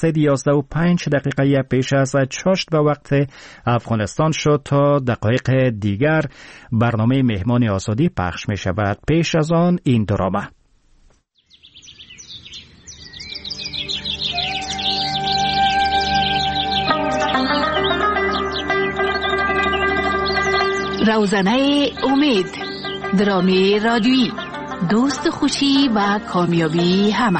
11:05 پیش از چاشت و وقت افغانستان شد. تا دقایق دیگر برنامه مهمان آزادی پخش می شود. پیش از آن این درامه. روزنه امید، درامه رادیویی، دوست خوشی و کامیابی همه.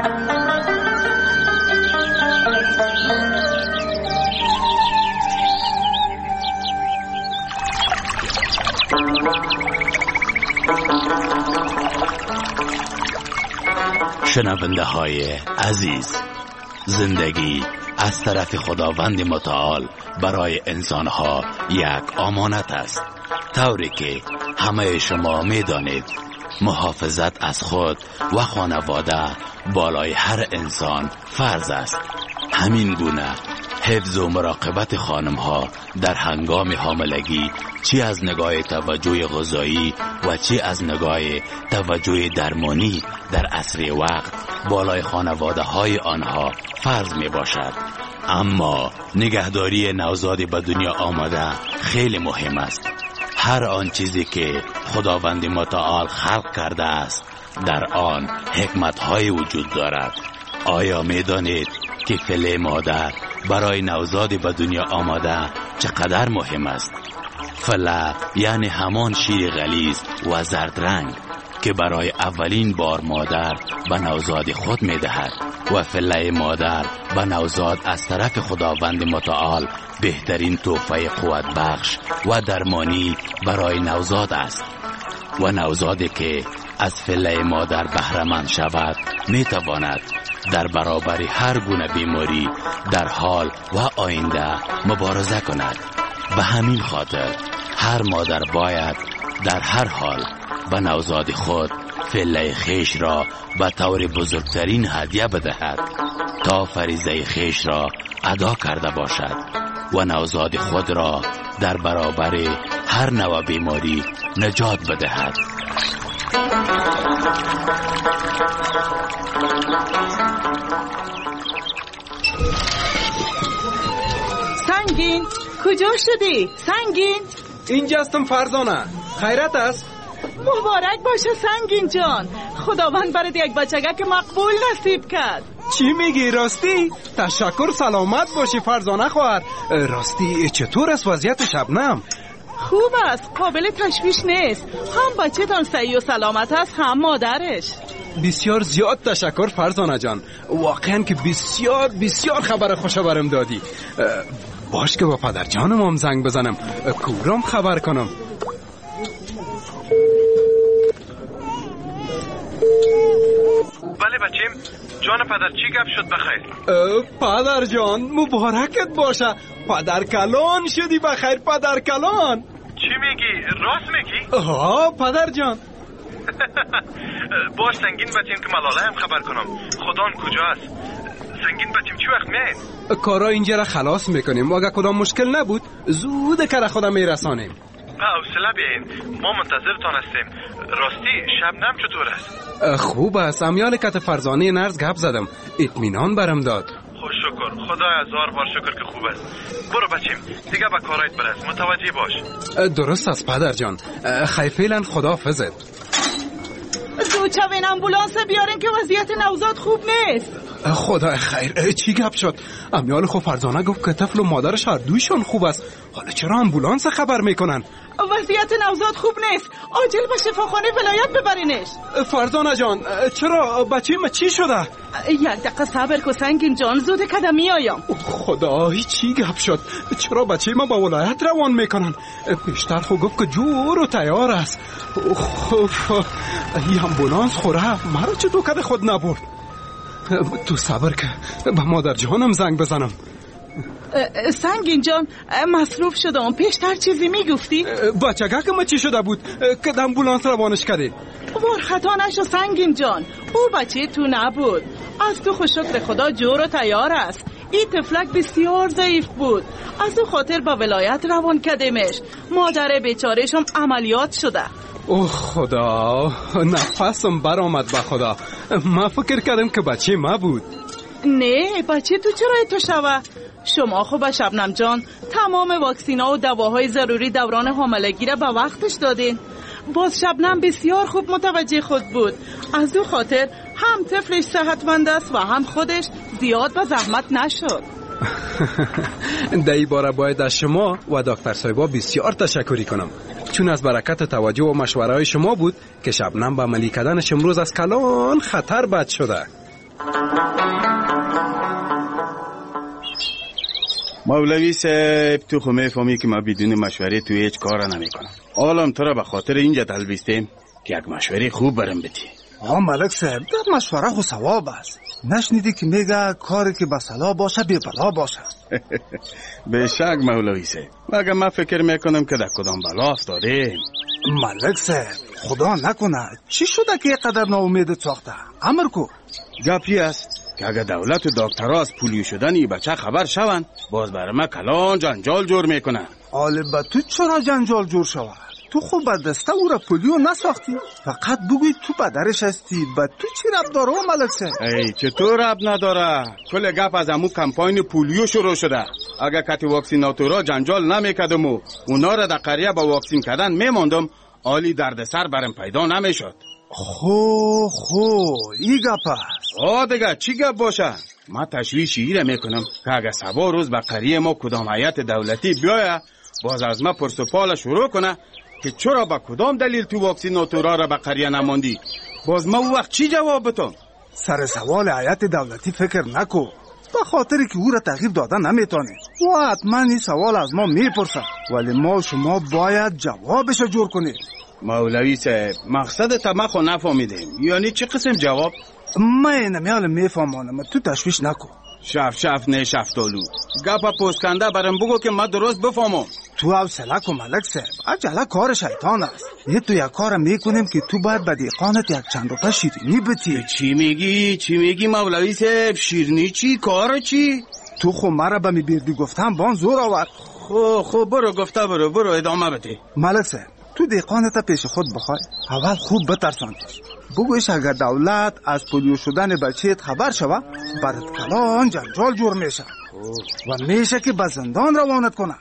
شنونده های عزیز، زندگی از طرف خداوند متعال برای انسانها یک امانت است، طوری که همه شما می دانید محافظت از خود و خانواده بالای هر انسان فرض است. همین گونه حفظ و مراقبت خانم ها در هنگام حاملگی، چی از نگاه توجه غذایی و چی از نگاه توجه درمانی در اسری وقت بالای خانواده های آنها فرض می باشد. اما نگهداری نوزاد به دنیا آمده خیلی مهم است. هر آن چیزی که خداوند متعال خلق کرده است در آن حکمت های وجود دارد. آیا می دانید که فله مادر برای نوزاد به دنیا آمده چقدر مهم است؟ فله یعنی همان شیر غلیظ و زرد رنگ که برای اولین بار مادر به نوزاد خود می دهد و فله مادر به نوزاد از طرف خداوند متعال بهترین تحفه قوت بخش و درمانی برای نوزاد است. و نوزادی که از فله مادر بهره‌مند شود می تواند در برابر هر گونه بیماری در حال و آینده مبارزه کند. به همین خاطر هر مادر باید در هر حال به نوزاد خود فله خیش را به طور بزرگترین هدیه بدهد تا فریضه خیش را ادا کرده باشد و نوزاد خود را در برابر هر نوع بیماری نجات بدهد. سنگین، کجا شدی؟ سنگین؟ اینجا هستم فرزانه. خیرت است؟ مبارک باشه سنگین جان، خداوند برات یک بچگک مقبول نصیب کرد. چی میگی راستی؟ تشکر، سلامت باشی فرزانه خواهر. راستی چطور است وضعیت شبنم؟ خوب است، قابل تشویش نیست. هم بچه تان صحیح و سلامت است، هم مادرش. بسیار زیاد تشکر فرزانه جان، واقعا که بسیار بسیار خبر خوش برم دادی. باش که با پدر جانم هم زنگ بزنم، کورم خبر کنم. بله بچیم، جان پدر چی گپ شد بخیر؟ پدر جان مبارکت باشه، پدر کلان شدی بخیر پدر کلان. چی میگی؟ راست میگی؟ ها پدر جان. باش سنگین بچیم که ملاله هم خبر کنم. خدان کجا است؟ سنگین بچیم چی وقت میاید؟ کارا اینجا را خلاص میکنیم، اگه کدام مشکل نبود زود کار خودم میرسانیم. حوصله بیاین، ما منتظرتان هستیم. راستی شبنم چطور است؟ خوب است، امیال کت فرزانه نرز گپ زدم، اطمینان برم داد. خوش شکر، خدا هزار بار شکر که خوب است. برو بچیم دیگه به کارایت برس، متوجه باش. درست است پدر جان، خیر فعلا خداحافظت. زودشوین امبولانس بیارین که وضعیت نوزاد خوب نیست. خدا خیر، چی گپ شد؟ امیال خو فرزانه گفت که طفل و مادرش هر دویشون خوب است، حالا چرا امبولانس خبر میکنن؟ وضعیت نوزاد خوب نیست، عاجل به شفاخانه ولایت ببرینش. فرزانه جان چرا؟ بچیم چی شده؟ یک دقیقه صبر کن سنگین جان، زود کدم میایم. خدای چی گپ شد؟ چرا بچیم با ولایت روان میکنن؟ پیشتر خو گفت که جور و تیار است. این امبولانس خوره مرا چه دوکد خود نبرد. تو صبر که به مادر جانم زنگ بزنم. سنگین جان مصروف شدم، پیشتر چیزی میگفتی؟ بچگک ما چی شده بود که امبولانس روانش کردی؟ وار خطا نشو سنگین جان، او بچه تو نبود. از تو خوش شکر خدا جور و تیار است. این طفلک بسیار ضعیف بود، از او خاطر با ولایت روان کردیمش. مادر بیچارهشم عملیات شده. اوه خدا، نفسم برآمد به خدا. من فکر کردم که بچه ما بود. نه بچه تو چرا تو شوه؟ شما خوب شبنم جان تمام واکسینا و دواهای ضروری دوران حاملگی را به وقتش دادین. باز شبنم بسیار خوب متوجه خود بود. از او خاطر هم طفلش صحتمند است و هم خودش زیاد به زحمت نشد. در این باره باید از شما و دکتر صاحبا بسیار تشکری کنم، چون از برکت توجه و مشوره های شما بود که شبنم به عملی کردنش امروز از کلان خطر بد شده. مولوی صاحب تو خو میفهمی که ما بدون مشوره تو هیچ کار نمی کنم. حالا تو را به خاطر اینجا دلبستیم که یک مشوره خوب برم بدی. ملک صاحب در مشوره خو ثواب است. نشنیدی که میگه کاری که به صلاح باشه بی بلا باشه؟ به شک مولوی صاحب، مگر من فکر میکنم که در کدام بلا افتادیم. ملک صاحب خدا نکنه چی شده که اینقدر ناامید ساخته؟ امر کو. گپی است که اگر دولت و دکترها از پولیو شدن این بچه خبر شوند باز برای ما کلان جنجال جور میکنن. آله با تو چرا جنجال جور شود؟ تو خوب با دسته او را پولیو نساختی؟ فقط بگوی تو پدرش هستی. با تو چی رب داره ملک صاحب؟ ای چطور رب نداره؟ کل گپ از امو کمپاین پولیو شروع شده. اگر کتی واکسیناتورا جنجال نمیکردم و اونا را در قریه با واکسین کردن میماندم عالی دردسر برم پیدا نمیشد. خو این گپ است. دیگه چی گپ باشه؟ ما تشویش ایره میکنم که اگر سبا روز به قریه ما کدام هیئت دولتی بیایه باز از ما پرسپال شروع کنه که چرا با کدام دلیل تو واکسیناتورا را به قریه نماندی. باز ما وقت چی جواب بتم؟ سر سوال هیئت دولتی فکر نکو، به خاطری که او را تغییر دادن نمیتونه و حتما این سوال از ما میپرسه، ولی ما شما باید جوابش جور کنید. مولوی صاحب مقصد تمخو نفهمیدیم، یعنی چه قسم جواب؟ من نمیال میفهمانم، تو تشویش نکو. شف نه شفتالو گپا پوسکنده برم بگو که من درست بفهمم. تو حوصله کو ملک صاحب، عجله کار شیطان است. یه تو یک کار میکنیم که تو باید به دیقانت یک چند روپه شیرینی بتی. چی میگی مولوی صاحب؟ شیرینی چی؟ کار چی؟ تو خو مرا به میبردی گفتم بان زور آورد. خب برو گفته برو ادامه بده. ملک صاحب تو دیقانت پیش خود بخوای، اول خوب بترسانش، بگویش اگر دولت از پولیو شدن بچهت خبر شوه برات کلان جنجال جور میشه و میشه که به زندان روانت کنه.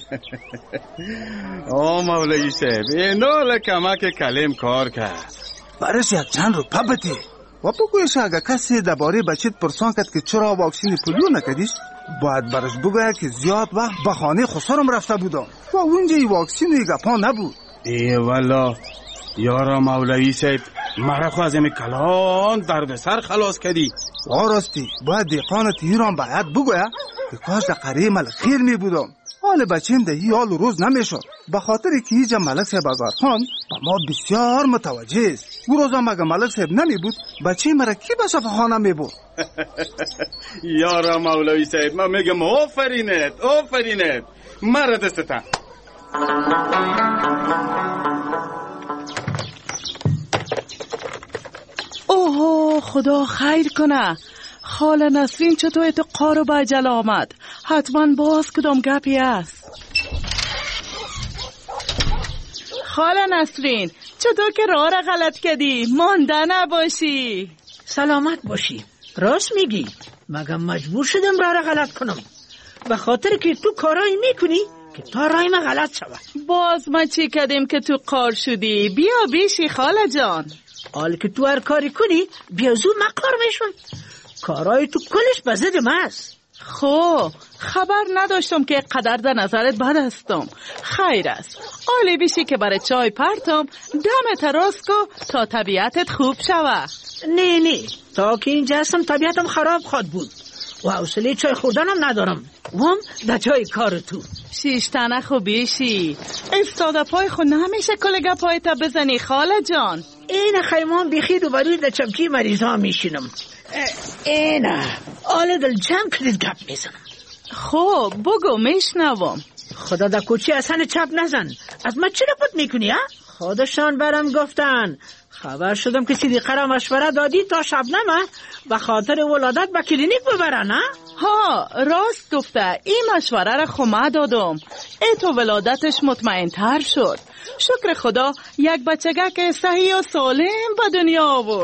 مولوی صاحب اینو کمک کلم کار کرد. برش یک چند روپه بده و بگویش اگر کسی درباره بچهت پرسان کرد که چرا واکسین پولیو نکردیش باید برش بگوید که زیاد وقت به خانه خسرم رفته بودم و اونجا این واکسین و گپا نبود. ای والا یارا مولوی صاحب مرا خو از این کلان درد سر خلاص کردی. راستی باید دیقانت ایران باید بگوید که کاش در قریه ملک خیر می بودم. حال بچیم ده حال روز نمیشد به خاطر که ایجا ملک صاحب آزارخان با ما بسیار متوجه است. او روزا مگه ملک صاحب نمی بود بچه مرا کی به شفاخانه می بود؟ یارا مولوی صاحب من میگم آفرینت مرا دستتن. اوه خدا خیر کنه. خاله نسرین چطور تو قارو به عجله آمد؟ حتما باز کدام گپی است. خاله نسرین چطور که راه را غلط کردی؟ مانده نباشی. سلامت باشی. راست میگی، مگه مجبور شدم راه را غلط کنم به خاطر که تو کارایی میکنی که تا رای ما غلط شود. باز ما چی کردیم که تو قار شدی؟ بیا بیشی خاله جان. حال که تو هر کاری کنی بیا زود مقار میشون. کارای تو کلش به ضد ماست. خبر نداشتم که قدر در نظرت بد هستم. خیر است عالی بیشی که برای چای پرتم دم تراس کو تا طبیعتت خوب شوه. نه تا که اینجا هستم طبیعتم خراب خواد بود و حوصله چای خوردنم ندارم وام در جای کار تو. شیشتنه خوبیشی استاده پای خود نمیشه کلگه پای تا بزنی خاله جان. این خیمان بیخی دوباره در چمکی مریضا میشینم. اینه آله دل جمع کردید گپ میزنم. بگو میشنوم. خدا در کوچی اصلا چپ نزن. از ما چی رپوت میکنی ها؟ خودشان برم گفتن. خبر شدم که صدیقه را مشوره دادی تا شبنمه به خاطر ولادت به کلینیک ببرن ها؟ راست گفته. این مشوره را خمه دادم. تو ولادتش مطمئن تر شد. شکر خدا یک بچگه که صحیح و سالم به دنیا آورد.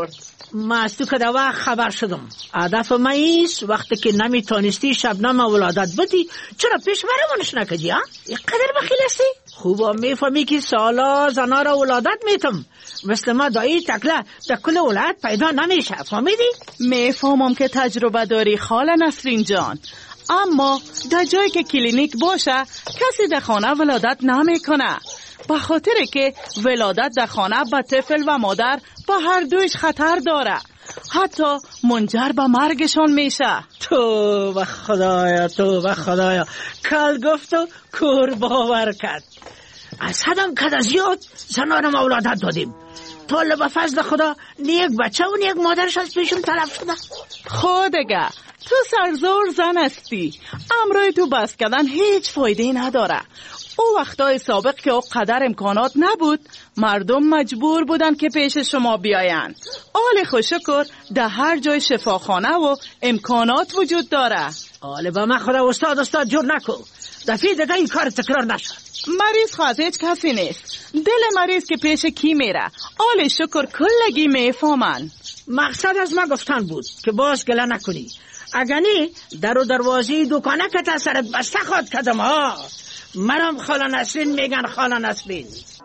من از تو که در وقت خبر شدم. هدف من ایست وقتی که نمیتونستی شبنم ولادت بدی چرا پیش برمونش نکدی ها؟ اینقدر بخیل هستی؟ خوبا میفهمی که سالا زنا را ولادت میتم، مثل ما دایی تکله در کل ولایت پیدا نمیشه. فهمیدی؟ میفهمم که تجربه داری خاله نسرین جان، اما در جایی که کلینیک باشه کسی در خانه ولادت نمیکنه، به خاطر که ولادت در خانه به طفل و مادر به هر دویش خطر داره، حتی منجر به مرگشان میشه. تو به خدایا کل گفت و کور باور کرد. از حدم کد زیاد زنانم ولادت دادیم، طول به فضل خدا نیک بچه و نیک مادرش از پیشم طلب شده. خودگه تو سرزور زن هستی، امروی تو بس کردن هیچ فایده نداره. او وقتای سابق که او قدر امکانات نبود، مردم مجبور بودن که پیش شما بیاین. آل خوشکر در هر جای شفاخانه و امکانات وجود داره. آل با من خدا استاد جور نکو، دفعه دیگه این کار تکرار نشد. مریض خواهد هیچ کسی نیست، دل مریض که پیش کی میره آل شکر کلگی میفهمن. مقصد از ما گفتن بود که باز گله نکنی، اگر نه در و دروازه دکانه که تا سرت بسته خود کدم ها. مرم خاله نسرین میگن خاله نسرین.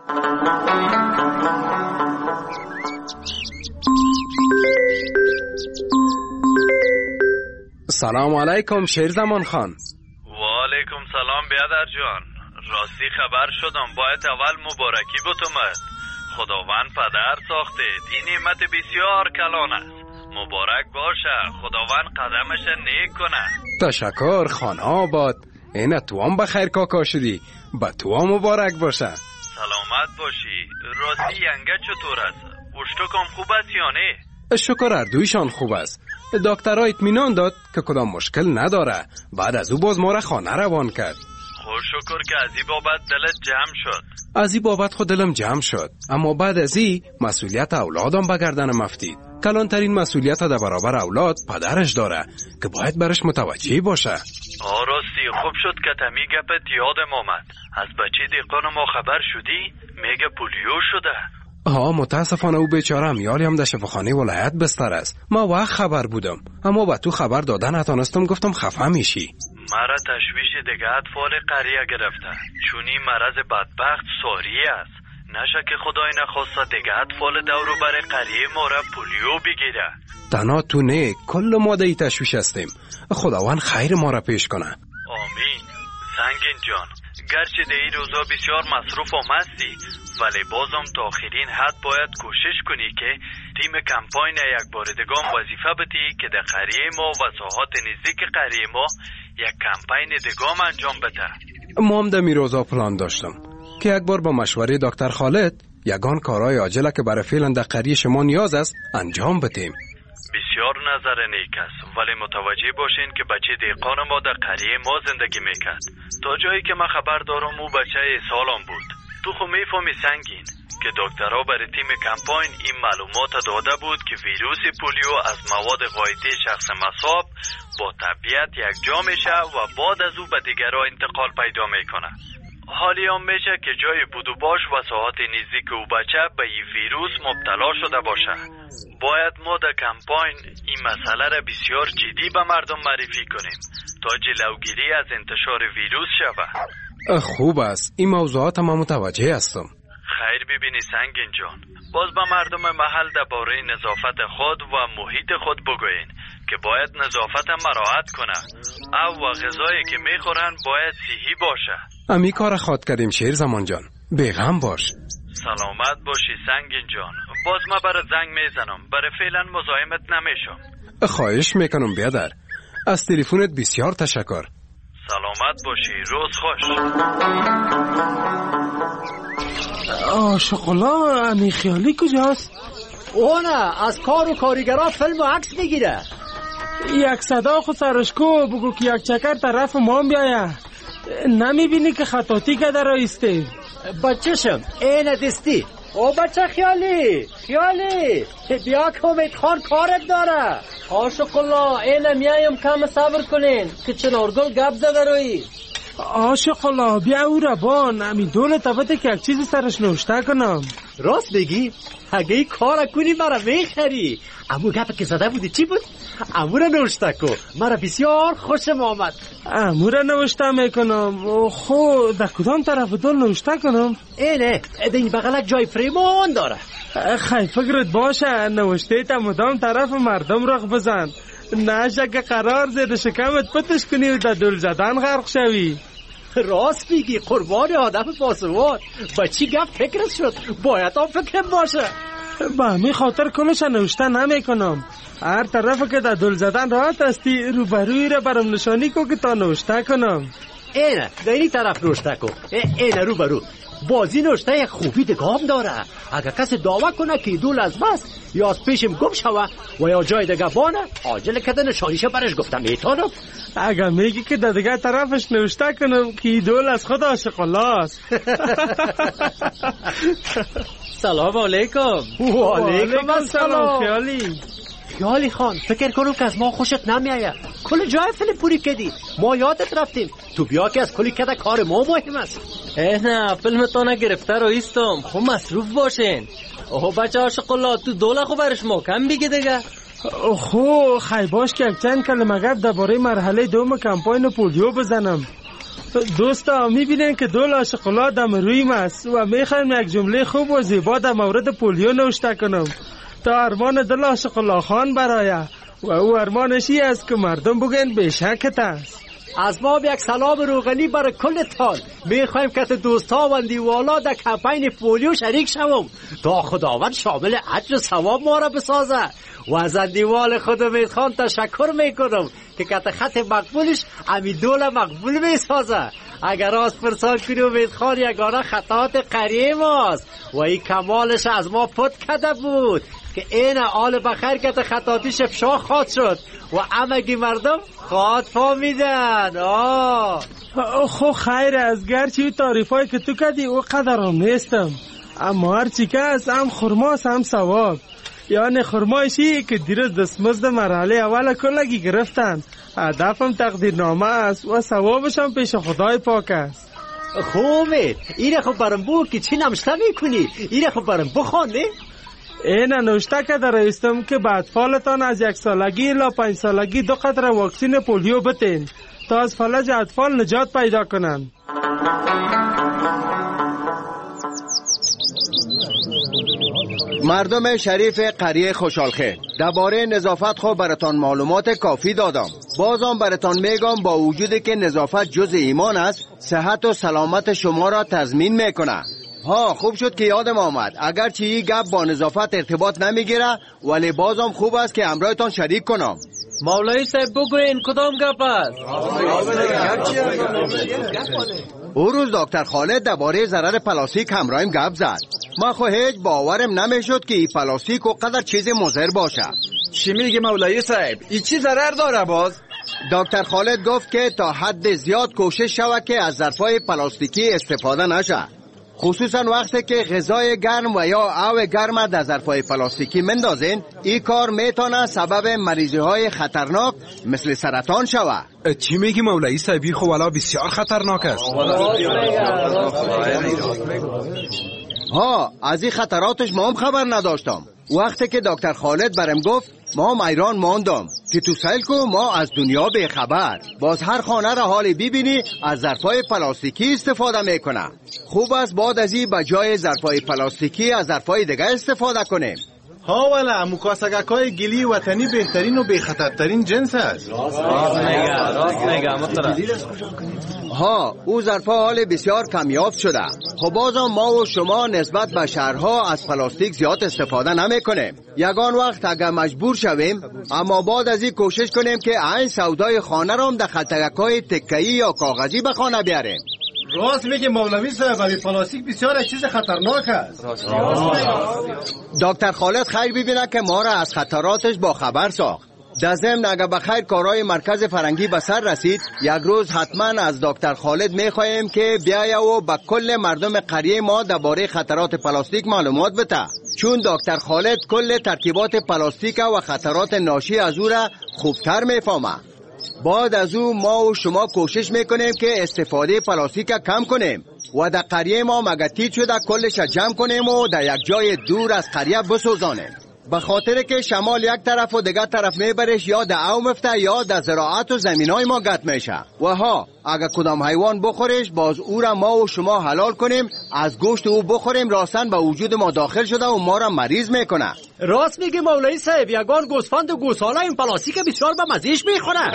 سلام علیکم شیرزمان خان. و علیکم سلام بیادر جان، راستی خبر شدم باید اول مبارکی بتومد. خداوند پدر ساخته، این نعمت بسیار کلان است. مبارک باشه، خداوند قدمش نیک کنه. تشکر خانه آباد. اینه تو هم بخیر کاکا شدی، با تو هم مبارک باشه. سلامت باشی. راستی ینگه چطور است؟ اشتکم خوب است یا نه؟ شکر اردویشان خوب است. دکترها اطمینان داد که کدام مشکل نداره. بعد از او باز ما را خانه روان کرد. خوش شکر که از این بابت دلت جمع شد. از این بابت خود دلم جمع شد، اما بعد از این مسئولیت اولادم به گردنم افتید. کلانترین مسئولیت در برابر اولاد پدرش داره که باید برش متوجه باشه. راستی خوب شد که تمی گپت یادم آمد. از بچه دیقان ما خبر شدی؟ میگه پولیو شده. متاسفانه او بیچاره امیالی هم در شفاخانه ولایت بستر است. ما وقت خبر بودم، اما با تو خبر دادن نتونستم، گفتم خفه میشی. مرا تشویش دیگه اطفال قریه گرفته، چون این مرض بدبخت ساری است. نشه که خدای نخواسته دیگه اطفال دورو بر قریه ما را پولیو بگیره. تنها تو نه، کل ما در این تشویش هستیم. خداوند خیر ما را پیش کنه. آمین. سنگین جان، گرچه در این روزا بسیار مصروف هستی، ولی بازم تا آخرین حد باید کوشش کنی که تیم کمپاین یک بار دیگه وظیفه بدی که در قریه ما و ساحات نزدیک قریه ما یک کمپاین دیگه انجام بده. ما هم در میروزا پلان داشتم که یک بار با مشوره دکتر خالد یگان کارهای عاجله که برای فعلا در قریه شما نیاز است انجام بدیم. بسیار نظر نیک است، ولی متوجه باشین که بچه دیقان ما در قریه ما زندگی میکرد. تا جایی که من خبر دارم او بچه سالم بود. تو خو میفهمی سنگین که دکترها برای تیم کمپاین این معلومات داده بود که ویروس پولیو از مواد غایطی شخص مصاب با طبیعت یک جا میشه و بعد از او به دیگرها انتقال پیدا میکنه. حالی هم میشه که جای بود و باش و ساعات نزدیک او بچه به این ویروس مبتلا شده باشه. باید ما در کمپاین این مسئله را بسیار جدی به مردم معرفی کنیم تا جلوگیری از انتشار ویروس شود. خوب است، این موضوعات ما متوجه هستم. خیر ببینی سنگین جان، باز به مردم محل درباره نظافت خود و محیط خود بگوین که باید نظافت مراعات کنه و غذایی که میخورن باید صحی باشه. امی کار خود کردیم شیرزمان جان، بیغم باش. سلامت باشی سنگین جان، باز ما برای زنگ میزنم، برای فعلا مزاحمت نمیشم. خواهش میکنم بیادر، از تلفنت بسیار تشکر. سلامت باشی، روز خوش. شکلا امی خیالی کجاست؟ اونه از کار و کارگرها فیلم و عکس میگیره. یک صدا خود سرشکو بگو که یک چکر طرف ما بیایه. نمیبینی که خطاطی که در رایسته؟ بچه‌شم اینه دستی. او بچه خیالی بیا که امید خان کارت داره. شکلا اینه میایم کم صبر کنین که چنارگل گپ زده روی. عاشق الله بیا او ربان امی دولت بده که یک چیزی سرش نوشته کنم. راست بگی؟ اگه این کار کنی مرا میخری. امو گپ که زده بودی چی بود؟ امو را نوشته کن. مرا بسیار خوشم آمد. امو را نوشته میکنم. خو در کدام طرف دل نوشته کنم؟ اینه این بغلک جای فریمان داره. خیلی فکرت باشه نوشته تا مدام طرف مردم رخ بزن، نشه که قرار زیر شکمت پتش کنی و در دل زدن غرق شوی. راست میگی قربان آدم پاسوان. با چی گپ فکرت شد؟ باید هم فکرم باشه. با همین خاطر کلش نوشته نمی کنم. هر طرف که در دل زدن راحت هستی روبروی را برام نشانی کو که تا نوشته کنم. اینه در این طرف نوشته کن. اینه روبرو بازی نوشته یک خوبی دگام داره. اگر کسی دعوه کنه که دول از بس یا از پیشم گم شوه و یا جای دیگه بانه عاجل کده نشانیشه برش گفتم میتونم. اگر میگی که در دیگه طرفش نوشته کنم که دول از خود عاشق الله است. سلام علیکم. و علیکم سلام. خیالی خان فکر کنم که از ما خوشت نمیایه. کل جای فیلم پوری کدی ما یادت رفتیم. تو بیا که از کلی کده کار ما مهم است. نه فیلمتان گرفته رو ایستم. خب مصروف باشین. اوه بچه عاشق الله تو دوله خو برش محکم بگی دیگه. خو خیلی باش که یک چند کلمه گپ درباره مرحله دوم کمپاین پولیو بزنم. دوستا میبینین که دول عاشق الله دم رویم است و میخوایم یک جمله خوب و زیبا در مورد پولیو نوشته کنم تا ارمان دل عاشق الله خان برایه و او ارمانشی است که مردم بگن بشکت است. از ما یک سلام روغنی برای کل تان. میخوایم که دوستا و دیوالا در کمپین پولیو شریک شوم تا خداوند شامل اجر و ثواب ما را بسازه. و از دیوال خود امید خان تشکر میکنم که خط مقبولش امی دول مقبول میسازه. اگر راست پرسان کنی امید خان یگانه خطاات قریه ماست و این کمالش از ما پت کده بود که این آل بخیر که خطاتیش افشا خواد شد و امگی مردم خواد فامیدن. خو خیر از گرچه تعریفایی که تو کردی او قدرم نیستم، اما هرچی که از هم خرماست هم ثواب. یعنی خرمایشی که دیروز دستمزد مرحله اول کلگی گرفتن. هدفم تقدیرنامه است و ثوابش هم پیش خدای پاک است. خوبه اینه خب برام بو که چی نمشته میکنی؟ اینه خب برام بخوانه؟ اینه نوشته که در ایستم که به اطفالتان از 1 سالگی الی 5 سالگی 2 قطره واکسین پولیو بتین تا از فلج اطفال نجات پیدا کنن. مردم شریف قریه خوشحالخیر، درباره نظافت خو براتان معلومات کافی دادم. بازم براتان میگم با وجودی که نظافت جز ایمان است، صحت و سلامت شما را تضمین میکنه. خوب شد که یادم آمد. اگرچه این گپ با نظافت ارتباط نمیگیره ولی بازم خوب است که همراهتان شریک کنم. مولای صاحب بگوین کدام گپ است؟ او روز دکتر خالد درباره ضرر پلاستیک همراهیم گپ زد. ما خو هیچ باورم نمیشد که این پلاستیک و قدر چیز مضر باشه. چی میگه مولای صاحب؟ این چی ضرر داره باز؟ دکتر خالد گفت که تا حد زیاد کوشش شود که از ظرفای پلاستیکی استفاده نشه، خصوصا وقتی که غذای گرم و یا او گرم در ظرفای پلاستیکی مندازین. این کار میتونه سبب مریضی های خطرناک مثل سرطان شود. چی میگی مولایی صاحبی؟ خب والا بسیار خطرناک است. از این خطراتش ما هم خبر نداشتم. وقتی که دکتر خالد برم گفت ما هم ایران ماندم که تو سیل کو ما از دنیا به خبر. باز هر خانه را حالی ببینی از ظرفای پلاستیکی استفاده میکنه. خوب است بعد از این بجای ظرفای پلاستیکی از ظرفای دیگه استفاده کنیم. والا مکاسگکای گلی وطنی بهترین و بخطرترین جنس است. راست میگم او ظرفا حال بسیار کمیاب شده. خب بازم ما و شما نسبت به شهرها از پلاستیک زیاد استفاده نمی کنیم. یگان وقت اگر مجبور شویم، اما بعد از این کوشش کنیم که این سودای خانه را هم در خلطگکای تکه‌ای یا کاغذی به خانه بیاریم. راست میگه مولوی صاحب، پلاستیک بسیار چیز خطرناک است. دکتر خالد خیر ببینه که ما را از خطراتش با خبر ساخت. در ضمن اگر بخیر کارهای مرکز فرنگی به سر رسید، یک روز حتما از دکتر خالد میخواهیم که بیایه و به کل مردم قریه ما درباره خطرات پلاستیک معلومات بده، چون دکتر خالد کل ترکیبات پلاستیک و خطرات ناشی از او را خوبتر میفهمه. بعد از او ما و شما کوشش میکنیم که استفاده پلاستیک کم کنیم و در قریه ما مگتیت شده کلش جمع کنیم و در یک جای دور از قریه بسوزانیم. به خاطر که شمال یک طرف و دیگر طرف میبرش یا در او مفته یا در زراعت و زمینای ما گت میشه و ها اگر کدام حیوان بخورش باز او را ما و شما حلال کنیم، از گوشت او بخوریم، راستن به وجود ما داخل شده و ما را مریض میکنه. راست میگه مولوی صاحب، یگان گوسفند و گوساله این پلاستیک بسیار به مزیش میخوره.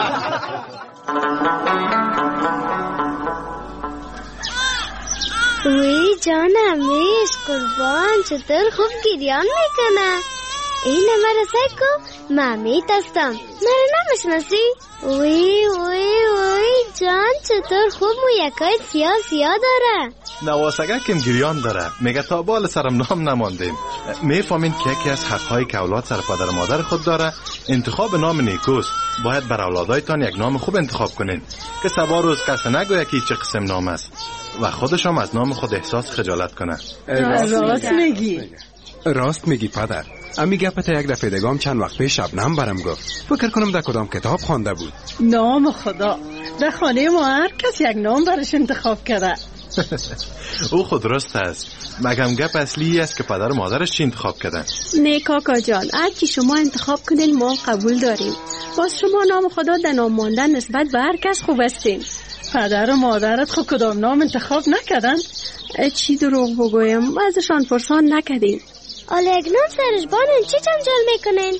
وی جانم میش قربان، چطور خوب گریان میکنه. این مرا سکو مامیت هستم، مرا نمیشناسی؟ وی جان چطور خوب مو یکای سیاه داره. نواسگکم گریان داره، میگه تا بال سرم نام نماندیم. میفهمین که یکی از حقهای که اولاد سر پدر و مادر خود داره انتخاب نام نیکوست. باید بر اولادایتان یک نام خوب انتخاب کنین که سبا روز کسی نگوید که چه قسم نام است و خودش هم از نام خود احساس خجالت کنه. راست میگی پدر. امی گپت یک دفعه دگام چند وقت پیش شبنم برم گفت. فکر کنم در کدام کتاب خوانده بود. نام خدا، در خانه ما هر کس یک نام برش انتخاب کرده. او خود درست است، مگم گپ اصلی است که پدر و مادرش چی انتخاب کردن. نه کاکا جان، هر کی شما انتخاب کنین ما قبول داریم. باز شما نام خدا در نام ماندن نسبت به هر کس خوب هستین. پدر و مادرت خود کدام نام انتخاب نکردن؟ چی دروغ بگویم، ازشان پرسان نکردیم. حالا یک نام سرش بانن چی جنجال میکنن؟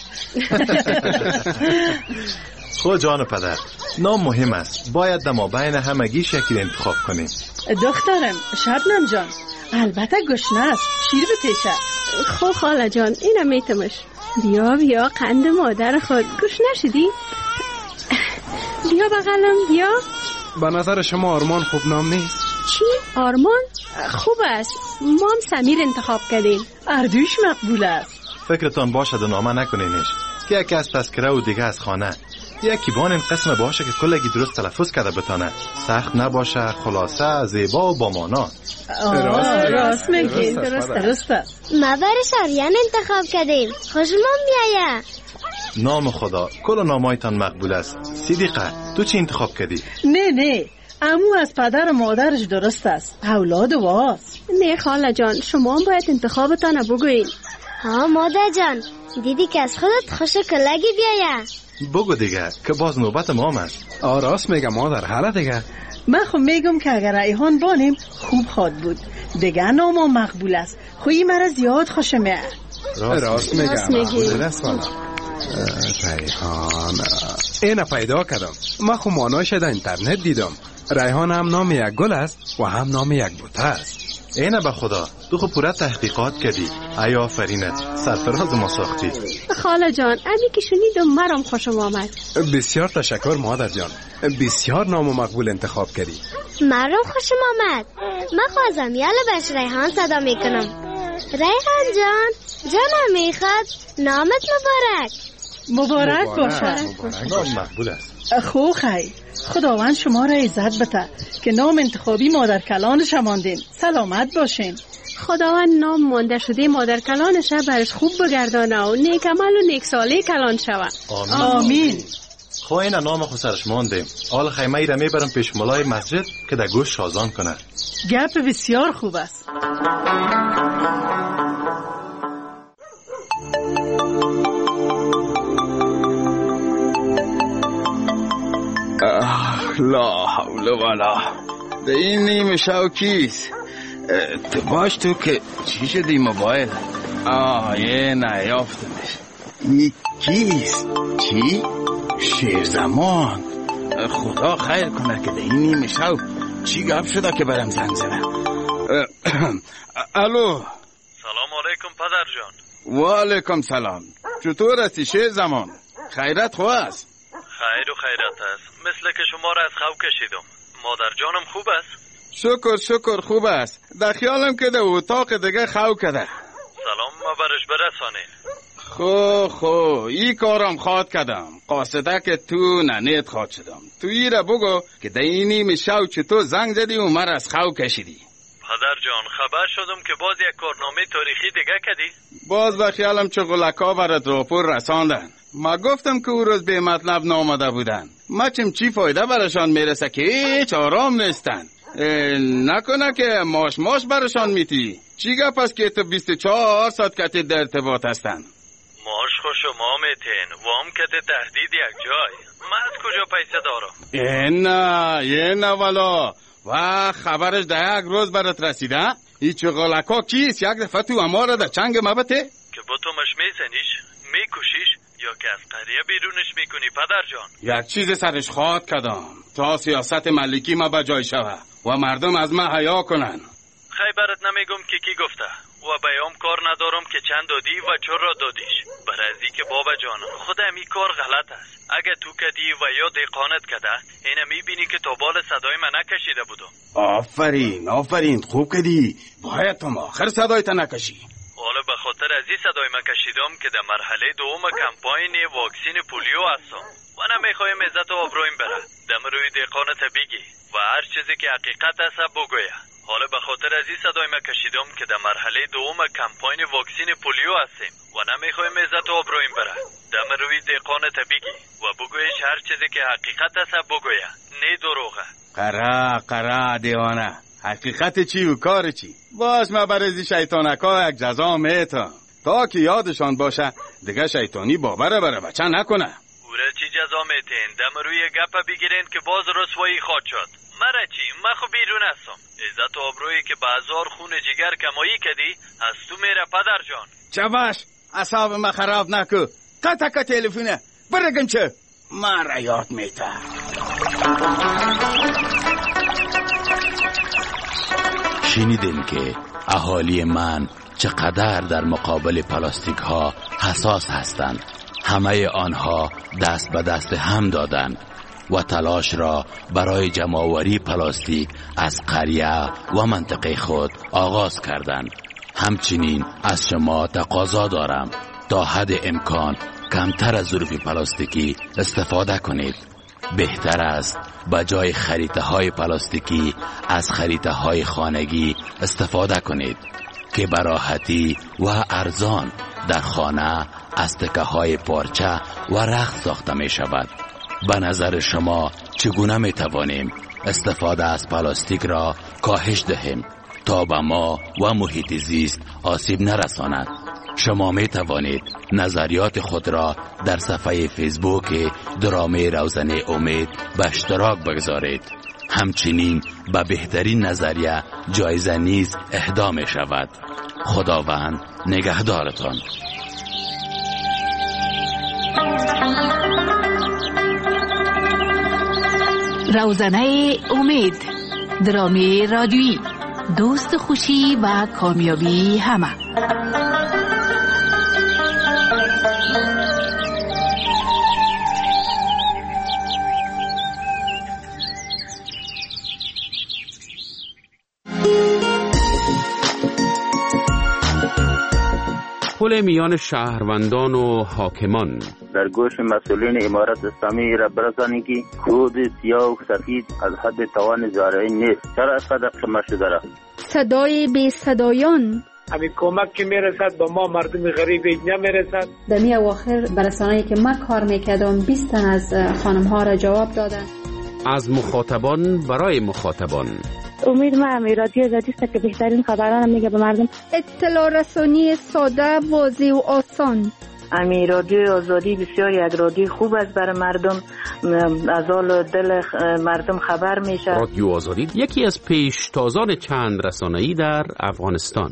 خود جان پدر، نام مهم است، باید در مابین همگی شکل انتخاب کنیم. دخترم شبنم جان، البته گشنه است، شیر بتیشه. خب خاله جان اینم میتمش. بیا قند مادر خود، گشنه شدی؟ بیا بغلم بیا. به نظر شما آرمان خوب نام نیست؟ چی؟ آرمان؟ خوب است، ما هم سمیر انتخاب کردیم. اردوش مقبول است. فکرتان باشد و نامه نکنینش که یکی از تذکره و دیگه از خانه. یکی بان این قسم باشه که کلگی درست تلفظ کرده بتانه، سخت نباشه، خلاصه، زیبا و با مانا. راست میگی، درسته. ما برش آریان انتخاب کردیم، خوشمان میایه. نام خدا، کل نامایتان مقبول است. صدیقه تو چی انتخاب کردی؟ نه امو از پدر و مادرش درست است، اولاد واس. نه خاله جان، شما باید انتخابتان بگوین. ها مادر جان، دیدی که از خودت خوش کلگی بیایه. بگو دیگه که باز نوبت مام است. راست میگه مادر، حالا دیگه من خب میگم که اگر ریحان بانیم خوب خواد بود، دیگه نام مقبول است. خویی مرا زیاد خوش میاد. راست میگه ریحان. اینو پیدا کردم، من خب ماناش در اینترنت دیدم. ریحان هم نام یک گل است و هم نام یک بوته است. اینه به خدا، تو خب پورا تحقیقات کردی. ای آفرینت، سرفراز ما ساختی. خاله جان امی که شنیدم مرام خوشم آمد. بسیار تشکر مادر جان، بسیار نام و مقبول انتخاب کردی. مرام خوشم آمد. من خوازم یالا بش ریحان صدا میکنم. ریحان جانم میخواد نامت مبارک باشه. نام مقبول است. خو خی خداوند شما را عزت بده که نام انتخابی مادر کلانش ماندین. سلامت باشین. خداوند نام مانده شده مادر کلانش برش خوب بگردانه و نیک عمل و نیک ساله کلان شوه. آمین. خو این نام خو سرش ماندیم. حال خیمه ای را میبرم پیش ملای مسجد که در گوش شازان کنه. گپ بسیار خوب است. لا حول ولا. ده این نیمه شو کیست؟ تو باش تو که چی شدی موبایل؟ یه نیافتمش. این کیست؟ چی؟ شیرزمان. خدا خیر کنه که ده این نیمه شو چی گپ شده که برم زنگ زنه. الو. سلام علیکم پدر جان. و علیکم سلام. چطور هستی شیرزمان؟ خیرت خواه است؟ خیر و خیرت است. مثل که شما را از خواب کشیدم. مادر جانم خوب است؟ شکر خوب است. در خیالم که در اتاق دیگه خواب کده. سلام ما برش برسانید. خو ای کارم خواد کردم. قاصده که تو ننیت خواد شدم. تو ای را بگو که در این نیمه شو چطور زنگ زدی و مر از خواب کشیدی. پدر جان خبر شدم که باز یک کارنامه تاریخی دیگه کردی؟ باز به خیالم چه غلکا برات راپور رساندن. ما گفتم که او روز به مطلب نامده بودن. ما چی فایده برشان میرسه که هیچ آرام نیستن. نکنه که ماش برشان میتی. چی گپ است که تو 24 ساعت کتی در ارتباط هستن؟ ماش خو شما میتین وام کتی تهدید یک جای. من از کجا پیسه دارم؟ نه والا. و خبرش در یک روز برات رسیده؟ این چغالکا کیست؟ یک دفعه تو اما را در چنگ مبته؟ که با تو مش میزنیش میکشیش یا که از قریه بیرونش میکنی پدر جان؟ یک چیز سرش خواهد کدام تا سیاست ملکی ما بجای شوه و مردم از ما حیا کنن. خیبرت نمیگم که کی گفته و بیام کار ندارم که چند دادی و چرا دادیش. برازی که بابا جان خود امی کار غلط است. اگه تو کدی و یا دیقانت کده اینه میبینی که تا بال صدای من نکشیده بودم. آفرین خوب کدی. باید تو آخر صدای تا نکشی. حالا به خاطر از این صدای من کشیدم که در مرحله دوم کمپاین واکسین پولیو هستم و نمیخوایم عزت و آبرویم بره. دم روی دیقانت بگی و هر چیزی که حقیقت است بگویه. حالا به خاطر از این صدای من کشیدم که در مرحله دوم کمپاین واکسین پولیو هستیم و نمیخوایم عزت و آبرویم بره. دم روی دیقانت بگی و بگویش هر چیزی که حقیقت است بگویه، نه دروغه. قرا دیوانه. حقیقت چی و کار چی؟ باش ما برای شیطانکا یک جزا میتم تا که یادشان باشه دیگه شیطانی باور بره بچه نکنه. اوره چی جزا میتین؟ دم روی گپ بگیرین که باز رسوایی خواد شد. مرا چی؟ من خو بیرون هستم. عزت و آبرویی که به هزار خون جگر کمایی کدی از تو میره پدر جان. چه باش اصاب ما خراب نکو. قطع تلفونه برگم چه من را یاد میته. شنیدین که اهالی من چقدر در مقابل پلاستیک ها حساس هستند. همه آنها دست به دست هم دادند و تلاش را برای جمع‌آوری پلاستیک از قریه و منطقه خود آغاز کردند. همچنین از شما تقاضا دارم تا حد امکان کمتر از ظروف پلاستیکی استفاده کنید. بهتر است به جای خریطه‌های پلاستیکی از خریطه‌های خانگی استفاده کنید که به راحتی و ارزان در خانه از تکه‌های پارچه و رخت ساخته می شود. به نظر شما چگونه می توانیم استفاده از پلاستیک را کاهش دهیم تا به ما و محیط زیست آسیب نرساند؟ شما می توانید نظریات خود را در صفحه فیسبوک درامه روزنه امید به اشتراک بگذارید. همچنین به بهترین نظریه جایزه نیز اهدا می شود. خداوند نگهدارتان. روزنه امید، درامه رادیویی، دوست خوشی و کامیابی همه. پل میان شهروندان و حاکمان. در گوش مسئولین امارت اسلامی را برسانید که کود سیاه و سفید از حد توان زارعی نیست. چرا از قدر شما شده را؟ صدای بی صدایان. همین کمک که میرسد با ما مردم غریب نمیرسد. در می اواخر برسانه‌ای که من کار میکردم 20 تن از خانم ها را جواب دادن. از مخاطبان برای مخاطبان. امید ما رادیو آزادی است که بهترین خبران میگه به مردم. اطلاع رسانی ساده، واضح و آسان. رادیو آزادی بسیار یک رادیو خوب است برای مردم، از حال دل مردم خبر میشه. رادیو آزادی یکی از پیشتازان چند رسانه‌ای در افغانستان.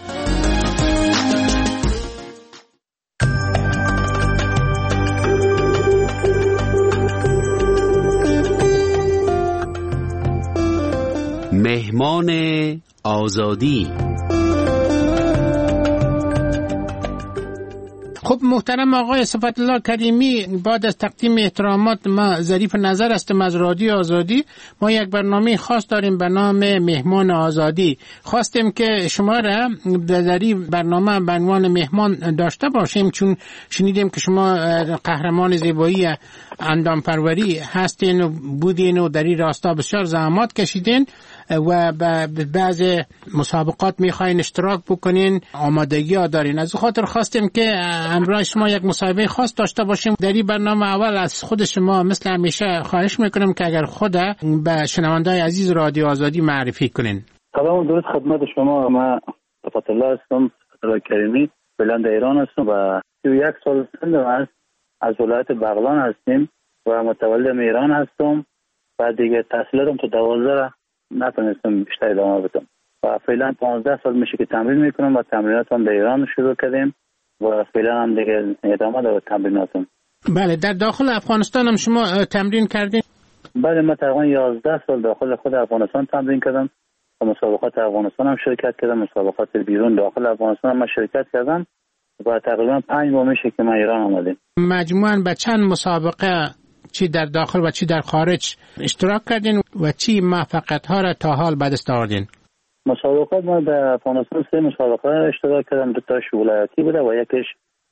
مهمان آزادی. خب محترم آقای صفت الله کریمی، بعد از تقدیم احترامات ما ظریف نظر هستم از رادیو آزادی. ما یک برنامه خاص داریم به نام مهمان آزادی. خواستیم که شما را در این برنامه به عنوان مهمان داشته باشیم، چون شنیدیم که شما قهرمان زیبایی اندامپروری هستین و بودین و در این راستا بسیار زحمات کشیدین. و به بعض مسابقات میخواین اشتراک بکنین، آمادگی ها دارین. از خاطر خواستیم که همراه شما یک مصاحبه خاص داشته باشیم. در این برنامه اول از خود شما مثل همیشه خواهش میکنم که اگر خود به شنونده‌های عزیز رادیو آزادی معرفی کنین. سلام درود خدمت شما. من صفت الله هستم، فتح کریمی، بلند ایران هستم و 31 سال سنم است. از ولایت بغلان هستیم و متولد ایران هستم و دیگه تحصیلاتم تو 12 نتونستم بیشتر ادامه بدم و فعلا 15 سال میشه که تمرین میکنم و تمریناتم در ایران شروع کردیم و فعلا هم دیگه ادامه دارم تمریناتم. بله، در داخل افغانستان هم شما تمرین کردین؟ بله، من تقریبا 11 سال داخل خود افغانستان تمرین کردم و مسابقات افغانستان هم شرکت کردم، مسابقات بیرون داخل افغانستان هم شرکت کردم و تقریبا 5 ماه میشه که من ایران آمدیم. مجموعاً به چند مسابقه چی در داخل و چی در خارج اشتراک کردین و چی موفقیت ها را تا حال به دست آوردین؟ مسابقات ما در افغانستان 3 مسابقه اشتراک کردم، 2 تاش ولایتی بوده و یکیش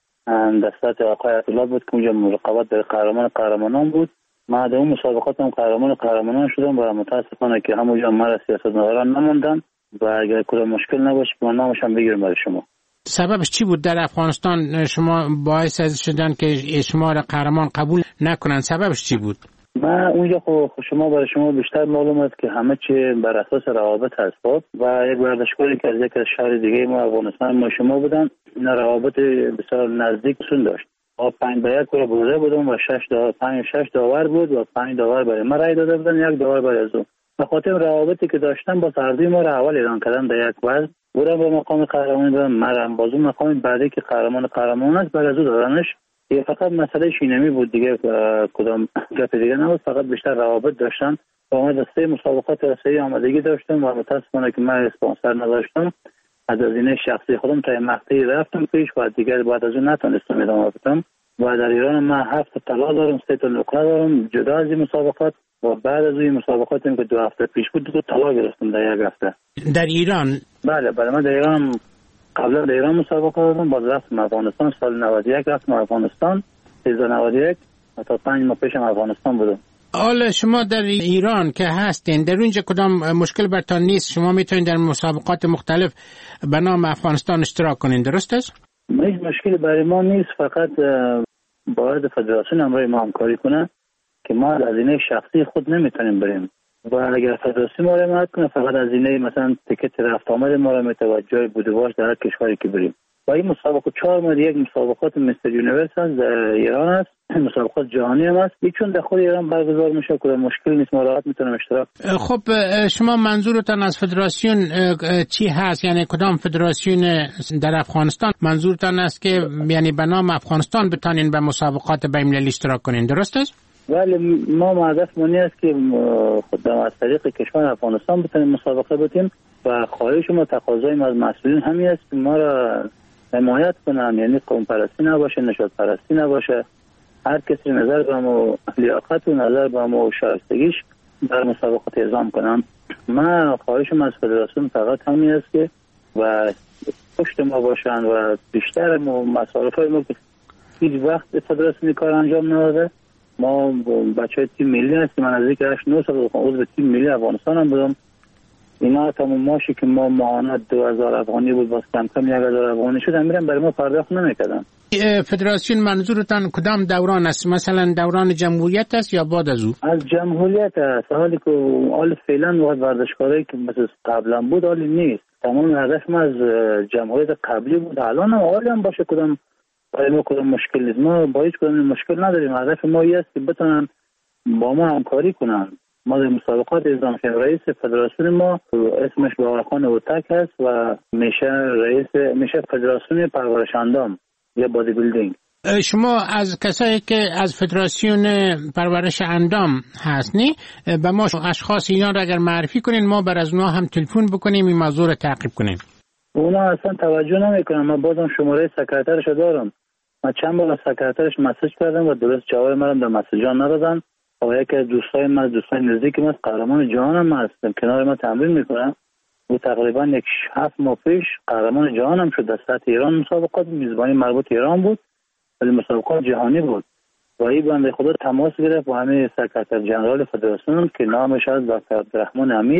دستات آقای عطی‌الله بود که اونجا رقابت در قهرمانان بود. ما در اون مسابقات هم قهرمانان شدم و متاسفانه که همونجا مرا سیاستمداران نموندن و اگر کدام مشکل نباشه که من نامشم بگیرم برای شما. سببش چی بود در افغانستان شما باعث شدن که شما را قهرمان قبول نکنن؟ سببش چی بود؟ من اونجا خب شما برای شما بیشتر معلوم است که همه چی بر اساس روابط هست و یک ورزشکاری که از یک شهر دیگه ما افغانستان ما شما بودن، این روابط بسیار نزدیک سون داشت. ما 5-1 رو برده بودم و 6 داور بود و 5 داور برای ما رای داده بودن، 1 داور برای از اون. به خاطر روابطی که داشتن با سردی ما را اول اعلان کردن در یک وزن بودم به مقام قهرمانی دادن، مرم بازو مقام بعدی که قهرمان است برای از اون دادنش. یه فقط مسئله شینمی بود دیگه، کدام گپ دیگه نبود، فقط بیشتر روابط داشتن. با ما در 3 مسابقات رسمی آمادگی داشتم و متاسفانه که من اسپانسر نداشتم، از هزینه شخصی خودم تا مقطعی رفتم پیش و دیگر بعد از اون نتونستم ادامه بدم. و در ایران من 7 طلا دارم، 3 تا نقره دارم جدا از این مسابقات و بعد از این مسابقات هم که 2 هفته پیش بود 2 طلا گرفتم در 1 هفته. در ایران؟ بله من در ایران قبلا در ایران مسابقه دادم، باز رفتم افغانستان سال 91 رفتم افغانستان 91 تا 5 ماه پیشم افغانستان بودم. حالا شما در ایران که هستین در اونجا کدام مشکل برتان نیست؟ شما میتونید در مسابقات مختلف به نام افغانستان اشتراک کنین، درست است؟ هیچ مشکلی برای ما نیست، فقط باید فدراسیون همراه ما همکاری کنه که ما از هزینه شخصی خود نمیتونیم بریم و اگر فدراسیون ما را حمایت کنه فقط هزینه مثلا تیکت رفت آمد ما را متوجه بوده باش در هر کشوری که بریم. و این مسابقه 4 ماه یک مسابقات مستر یونیورس هست در ایران است، مسابقات جهانی هم است، چون در خود ایران برگزار میشه که مشکل نیست، ما راحت میتونیم اشتراک. خب شما منظورتان از فدراسیون چی هست؟ یعنی کدام فدراسیون در افغانستان منظورتان است که یعنی به نام افغانستان بتانین به مسابقات بین‌المللی اشتراک کنین، درست است؟ ولی ما هدف مونی است که خود از طریق کشور افغانستان بتونیم مسابقه بدیم و خواهش ما تقاضای ما از مسئولین همین است که ما را حمایت کنن، یعنی قوم پرستی نباشه، نژاد پرستی نباشه، هر کسی نظر به ما لیاقت و نظر به ما شایستگیش در مسابقات اعزام کنن. من خواهشم از فدراسیون فقط همین است که و پشت ما باشن و بیشتر مصارف های ما که هیچ وقت فدراسیون کار انجام نداده. ما بچه تیم ملی هستیم، من از یک 8-9 سال عضو تیم ملی افغانستان هم بودم. اینا تمام ماشی که ما ماهانه 2000 افغانی بود باز کم کم 1000 افغانی شد میرن برای ما پرداخت نمیکردن. فدراسیون منظورتان کدام دوران است؟ مثلا دوران جمهوریت است یا بعد از او؟ از جمهوریت است، حالی که حال فعلا وقت ورزشکاری که مثل قبلا بود حالی نیست. تمام هدف ما از جمهوریت قبلی بود، الان هم حالی هم باشه کدام برای ما کدام مشکل نیست، ما با هیچ کدام مشکل نداریم. هدف ما این است که بتونن با ما همکاری کنن. ما در مسابقات اعزام کردیم، رئیس فدراسیون ما اسمش باقرخان اوتک هست و میشه فدراسیون پرورش اندام یا بادی بیلدینگ. شما از کسایی که از فدراسیون پرورش اندام هستنی به ما اشخاص اینا را اگر معرفی کنین ما بر از اونا هم تلفن بکنیم این موضوع را تعقیب کنیم. اونا اصلا توجه نمیکنن. من بازم شماره سکرترش دارم، من چند بار از سکرترش مسیج کردم و درست جواب منم در مسیجان ندادن. و یکی از دوستای نزدیک من قهرمان جهان هم هستم، کنار ما تمرین میکنم. او تقریبا 7 ماه پیش قهرمان جهان هم شد در سطح ایران. مسابقات میزبانی مربوط ایران بود ولی مسابقات جهانی بود و این بنده خدا تماس گرفت با همه سکرتر جنرال فدراسیون که نامش از دکتر عبدالرحمن حمید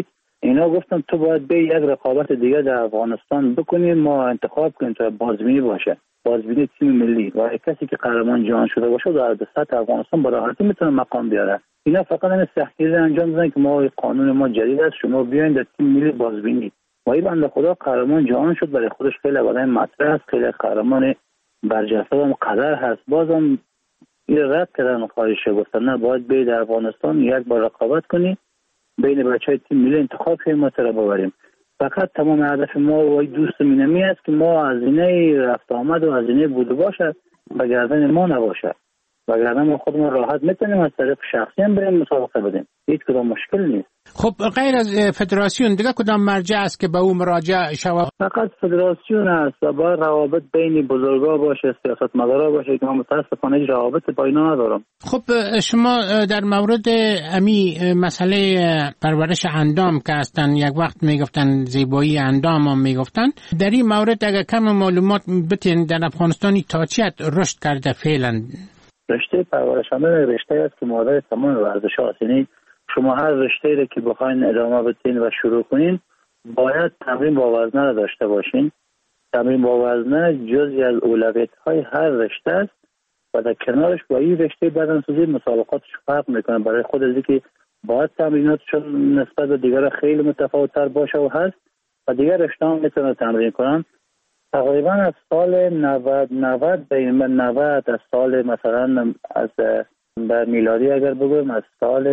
اینا گفتم تو باید به یک رقابت دیگه در افغانستان بکنیم، ما انتخاب کنیم تا بازبینی باشه، بازبینی تیم ملی و کسی که قهرمان جهان شده باشه در سطح افغانستان با راحتی میتونه مقام بیاره. اینا فقط این سختگیری انجام دادن که ما قانون ما جدید است، شما بیاین در تیم ملی بازبینی. و این بنده خدا قهرمان جهان شد، برای خودش خیلی آدم مطرح است، خیلی قهرمان برجسته و مقدر هست. بازم این رد کردن خواهشه، گفتن نه باید به در افغانستان یک بار رقابت کنی، بین بچهای تیم ملی انتخاب کنیم ما را ببریم. فقط تمام هدف ما و دوست مینمی است که ما هزینه رفت آمد و هزینه بوده باشه و گردن ما نباشه، و گردن ما خودمون راحت میتونیم از طریق شخصی هم بریم مسابقه بدیم، هیچ کدام مشکل نیست. خب غیر از فدراسیون دیگه کدام مرجع است که به او مراجعه شود؟ فقط فدراسیون است و باید روابط بین بزرگا باشه، سیاستمدارا باشه که من متاسفانه هیچ روابط با اینا ندارم. خب شما در مورد امی مسئله پرورش اندام که هستن، یک وقت میگفتن زیبایی اندام هم میگفتن، در این مورد اگر کم معلومات بتین در افغانستانی تا چی رشد کرده فعلا؟ رشته پرورش اندام رشته است که مادر تمام ورزش هاست. یعنی شما هر رشته‌ای را که بخواین ادامه بدین و شروع کنین باید تمرین با وزنه را داشته باشین. تمرین با وزنه جزئی از اولویت‌های هر رشته است و در کنارش با این رشته بدنسازی مسابقاتش فرق میکنه. برای خود از که باید تمریناتشون نسبت به دیگر خیلی متفاوت‌تر باشه و هست و دیگر رشته هم میتونه تمرین کنن. تقریبا از سال 90 از سال مثلا از بر میلادی اگر بگویم از سال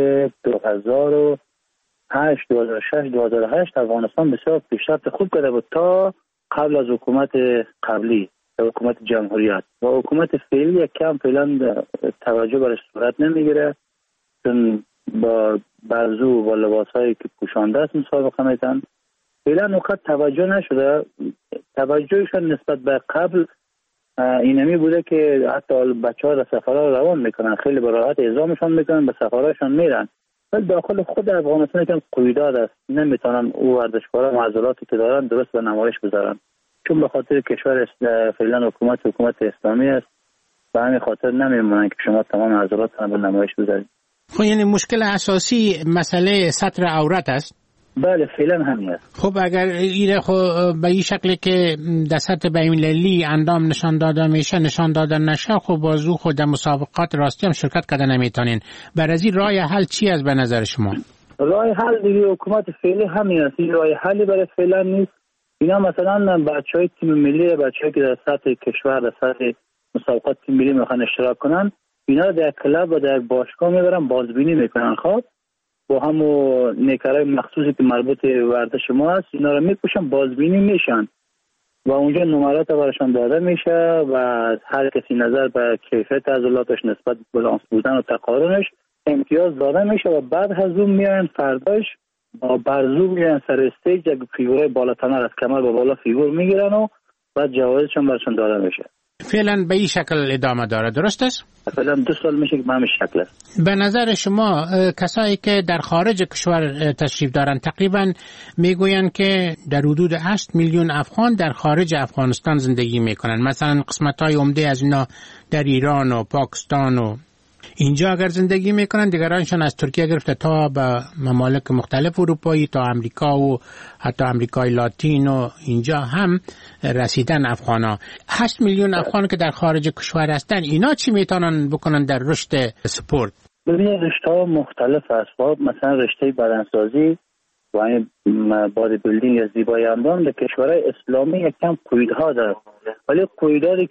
2008 افغانستان بسیار پیشرفت خوب کرده بود تا قبل از حکومت قبلی، حکومت جمهوریت. و حکومت فعلی کم فعلا توجه برش صورت نمیگیره، چون با برزو و لباسایی که پوشانده است مسابقه میتن. فعلا وقت توجه نشده. توجهشون نسبت به قبل اینمی بوده که حتی بچه‌ها در سفرها روان میکنن، خیلی به راحت اعزامشون میکنن، به سفرهاشون میرن. ولی داخل خود افغانستان که قیودات است، نمیتونن او ورزشکارا معضلاتی که دارن درست به نمایش بذارن، چون به خاطر کشور فعلا حکومت اسلامی است، به همین خاطر نمیمونن که شما تمام معضلات رو به نمایش بذارید. خب یعنی مشکل اساسی مسئله ستر عورت است؟ بله فعلا همین است. خب اگر ایره به این شکلی که در سطح بین‌المللی اندام نشان داده میشه نشان داده نشه، خب بازو خود در مسابقات راستی هم شرکت کرده نمیتونین. برای این راه حل چی است به نظر شما؟ راه حل دیگه حکومت فعلی همین است، این راه حلی برای فعلا نیست. اینا مثلا بچهای تیم ملی، بچه‌ای که در سطح کشور در سطح مسابقات تیم ملی میخوان اشتراک کنن، اینا در کلاب و در باشگاه میبرن بازبینی میکنن. خب با همون نیکرای مخصوصی که مربوط ورزش ما هست اینا رو میپوشن، بازبینی میشن و اونجا نمرات براشون داده میشه و هر کسی نظر به کیفیت عضلاتش نسبت به بالانس بودن و تقارنش امتیاز داده میشه و بعد از اون میان فرداش با برزو میان سر استیج یک فیگورای بالاتر از کمر به بالا فیگور میگیرن و بعد جوایزشون براشون داده میشه. فعلا به این شکل ادامه داره، درست است؟ فعلا 2 سال میشه که به همین شکل است. به نظر شما کسایی که در خارج کشور تشریف دارن تقریبا میگویند که در حدود 8 میلیون افغان در خارج افغانستان زندگی میکنن. مثلا قسمت‌های عمده از اینا در ایران و پاکستان و اینجا اگر زندگی میکنن، دیگرانشون از ترکیه گرفته تا به ممالک مختلف اروپایی تا امریکا و حتی امریکای لاتین و اینجا هم رسیدن افغانا. 8 میلیون افغان که در خارج کشور هستن، اینا چی میتونن بکنن در رشد سپورت؟ ببینید رشته‌ها مختلف است. مثلا رشته بدنسازی و بادی بیلدینگ یا زیبایی اندام در کشورهای اسلامی یکم قیودها داره، ولی قیوداتی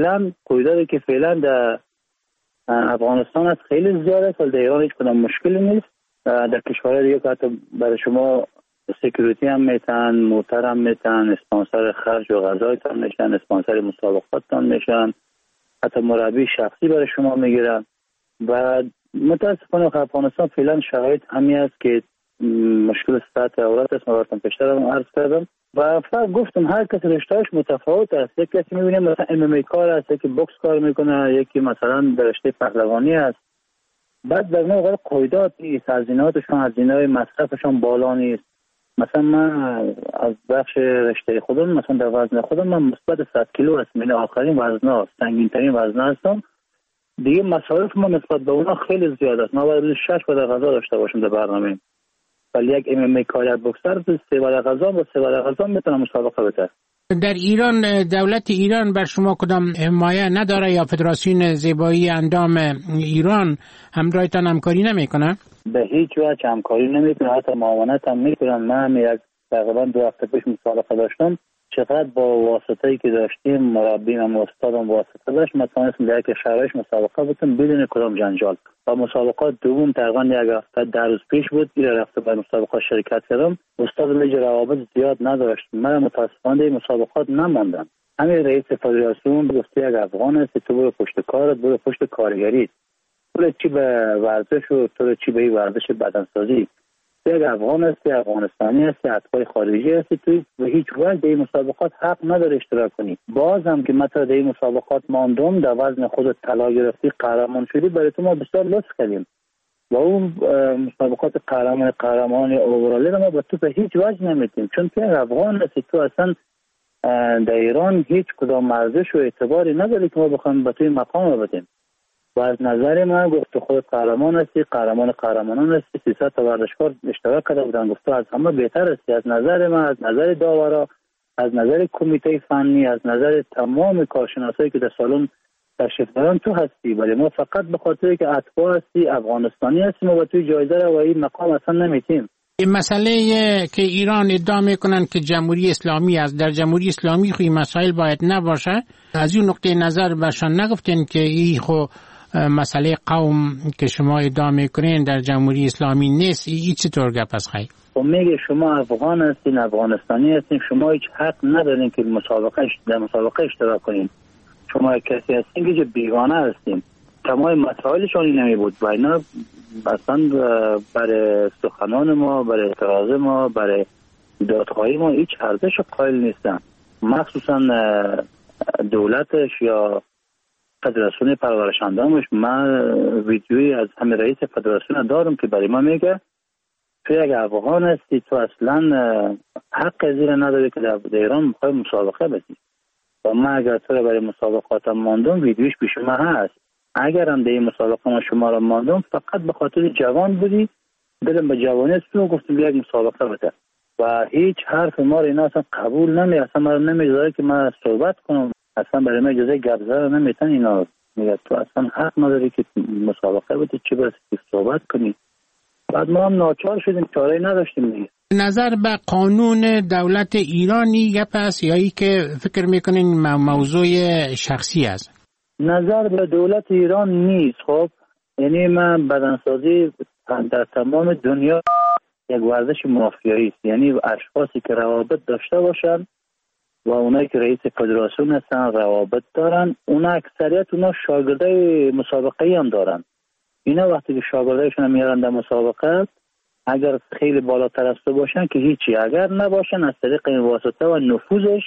که فعلا در افغانستان است خیلی زیاد است. در ایران هیچ کدام مشکلی نیست. در کشورهای دیگه که حتی برای شما سکیوریتی هم میتن، موتر هم میتن، اسپانسر خرج و غذایتان میشن، اسپانسر مسابقاتتان میشن، حتی مربی شخصی برای شما میگیرن. و متاسفانه افغانستان فعلا شرایط همین است که مشکل سطح عورت است. من پیشتر هم عرض کردم و فقط گفتم هر کسی رشته‌اش متفاوت است. یک کسی می‌بینیم مثلا MMA کار است، یکی بوکس کار میکنه، یکی مثلا در رشته پهلوانی است. بعد در نوع قیودات نیست، هزینه‌های مصرفشون بالا نیست. مثلا من از بخش رشته خودم، مثلا در وزن خودم من مثبت 100 کیلو هستم، یعنی آخرین وزن‌ها، سنگین‌ترین وزن هستم. دیگه مصارف ما نسبت به اونا خیلی زیاد است. ما باید 6 بار غذا داشته باشیم در برنامه. ولی یک MMA کاریر بوکسر 3 غزان با 3 غزان میتونه مسابقه بده. در ایران دولت ایران بر شما کدام حمایت نداره یا فدراسیون زیبایی اندام ایران همراهتان همکاری نمیکنه؟ به هیچ وجه همکاری نمیکنه، حتی معاونت هم میکنن. من یک تقریبا 2 هفته پیش مسابقه داشتم، چقدر با واسطه‌ای که داشتیم مربیم و استادم واسطه داشت، مثلا اسم یک شرایش مسابقه بودم بدون کدام جنجال. و مسابقات دوم تقریبا یک هفته 10 روز پیش بود، این رفته به مسابقه شرکت کردم. استاد لیگ روابط زیاد نداشت، من متاسفانه این مسابقات نماندم. همین رئیس فدراسیون گفت یک افغان است، تو برو پشت کارت، برو پشت کارگری، تو چی به ورزش و تو چی به ورزش بدنسازی. یک افغان هستی، افغانستانی هستی، اتباع خارجی هستی، توی به هیچ وجه در این مسابقات حق نداره اشتراک کنی. باز هم که مثلا در این مسابقات ماندم، در وزن خودت طلا گرفتی، قهرمان شدی، برای تو ما بسیار لطف کردیم. و اون مسابقات قهرمان اوورالی ما به تو به هیچ وجه نمیدیم، چون تو افغان هستی، تو اصلا در ایران هیچ کدام ارزش و اعتباری نداری که ما بخوایم به توی مقام بدیم. و از نظر من گفت خود قهرمان هستی، قهرمانان هستی، 300 تا ورزشکار اشتراک کرده بودن، گفت از همه بهتر هستی. از نظر من، از نظر داورا، از نظر کمیته فنی، از نظر تمام کارشناسایی که در سالن تشریف دارن تو هستی، ولی ما فقط به خاطر که اتباع هستی، افغانستانی هستیم و توی جایزه رو و این مقام اصلا نمیتیم. این مسئله که ایران ادعا میکنن که جمهوری اسلامی است، در جمهوری اسلامی خو این مسائل باید نباشه. از این نقطه نظر برشان نگفتین که این خو مسئله قوم که شما ادعا میکنین در جمهوری اسلامی نیست؟ این چطور گپ است خیلی؟ خب میگه شما افغان هستین، افغانستانی هستین، شما هیچ حق ندارین که در مسابقه اشتراک کنین. شما کسی هستین که بیگانه هستین. تمام مسائلشون این نمی بود و اینا اصلا برای سخنان ما، برای اعتراض ما، برای دادخواهی ما هیچ ارزش قائل نیستن. مخصوصا دولتش یا فدراسیون پرورشندامش. من ویدیویی از همه رئیس فدراسیون دارم که برای ما میگه تو یک افغان هستی، تو اصلا حق زیر نداری که در ایران میخوای مسابقه بدی. و من اگر تو رو برای مسابقاتم ماندم، ویدیوش پیش من هست. اگرم در این مسابقه ما شما رو ماندم، فقط به خاطر جوان بودی، دلم به جوانیت تو گفتم یک مسابقه بده و هیچ حرف ما رو اینا اصلا قبول نمی، اصلا ما رو نمیذاره که من صحبت کنم، اصلا برای من اجازه گپ زدن رو نمیتن. اینا میگه تو اصلا حق نداری که مسابقه بده، چه برسه که صحبت کنی. بعد ما هم ناچار شدیم، چاره‌ای نداشتیم دیگه. نظر به قانون دولت ایرانی گپ است یا ای که فکر میکنین موضوع شخصی است؟ نظر به دولت ایران نیست. خب یعنی من بدنسازی در تمام دنیا یک ورزش مافیایی است، یعنی اشخاصی که روابط داشته باشن و اونایی که رئیس فدراسیون هستن روابط دارن، اونا اکثریت اونا شاگردای مسابقه‌ای هم دارن. اینا وقتی که شاگردایشون میارن در مسابقه، اگر خیلی بالاتر از تو باشن که هیچی، اگر نباشن از طریق این واسطه و نفوذش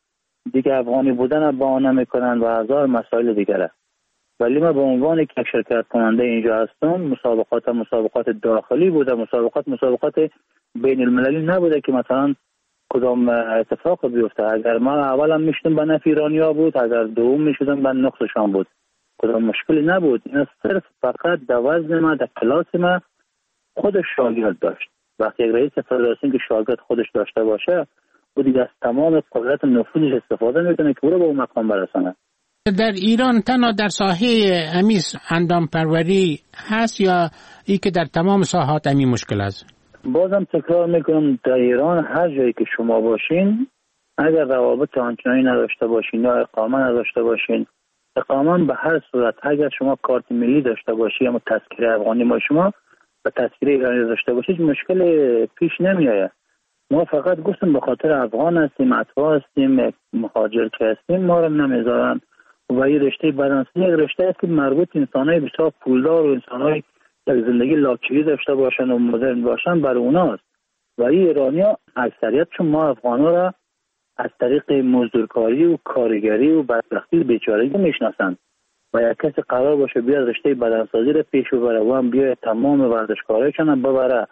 دیگه افغانی بودن با آن نمیکنن و هزار مسائل دیگره. ولی من به عنوان که شرکت کننده اینجا هستم، مسابقات داخلی بوده، مسابقات بین المللی نبوده که مثلا کدام اتفاق بیفته. اگر ما اولم میشدم به نفع ایرانیا بود، اگر دوم میشدم به نقصشان بود، کدام مشکلی نبود. اینا صرف فقط در وزن ما، در کلاس ما خودش شاگرد داشت. وقتی یک رئیس فدراسیون که شاگرد خودش داشته باشه، او دیگه از تمام قدرت نفوذش استفاده میکنه که او رو به اون مقام برسانه. در ایران تنها در ساحه امیز اندام پروری هست یا ای که در تمام ساحات امی مشکل است؟ بازم تکرار میکنم، در ایران هر جایی که شما باشین، اگر روابط آنچنانی نداشته باشین یا اقامه نداشته باشین، اقامه به هر صورت، اگر شما کارت ملی داشته باشی یا تذکره افغانی ما شما و تذکره ایرانی داشته باشید، مشکل پیش نمیآید. ما فقط گفتم به خاطر افغان هستیم، اتباع هستیم، مهاجر که هستیم، ما رو نمیذارن. و این رشته بدنسازی یک رشته است که مربوط انسانای بسیار پولدار و انسانای یک زندگی لاکچری داشته باشن و مدرن باشن برای اوناست. و این ایرانیا اکثریت چون ما افغانا را از طریق مزدورکاری و کارگری و بدبختی و بیچارگی میشناسن و یک کسی قرار باشه بیاد رشته بدنسازی را پیش ببره و هم بیاد تمام ورزشکارایشان هم ببره،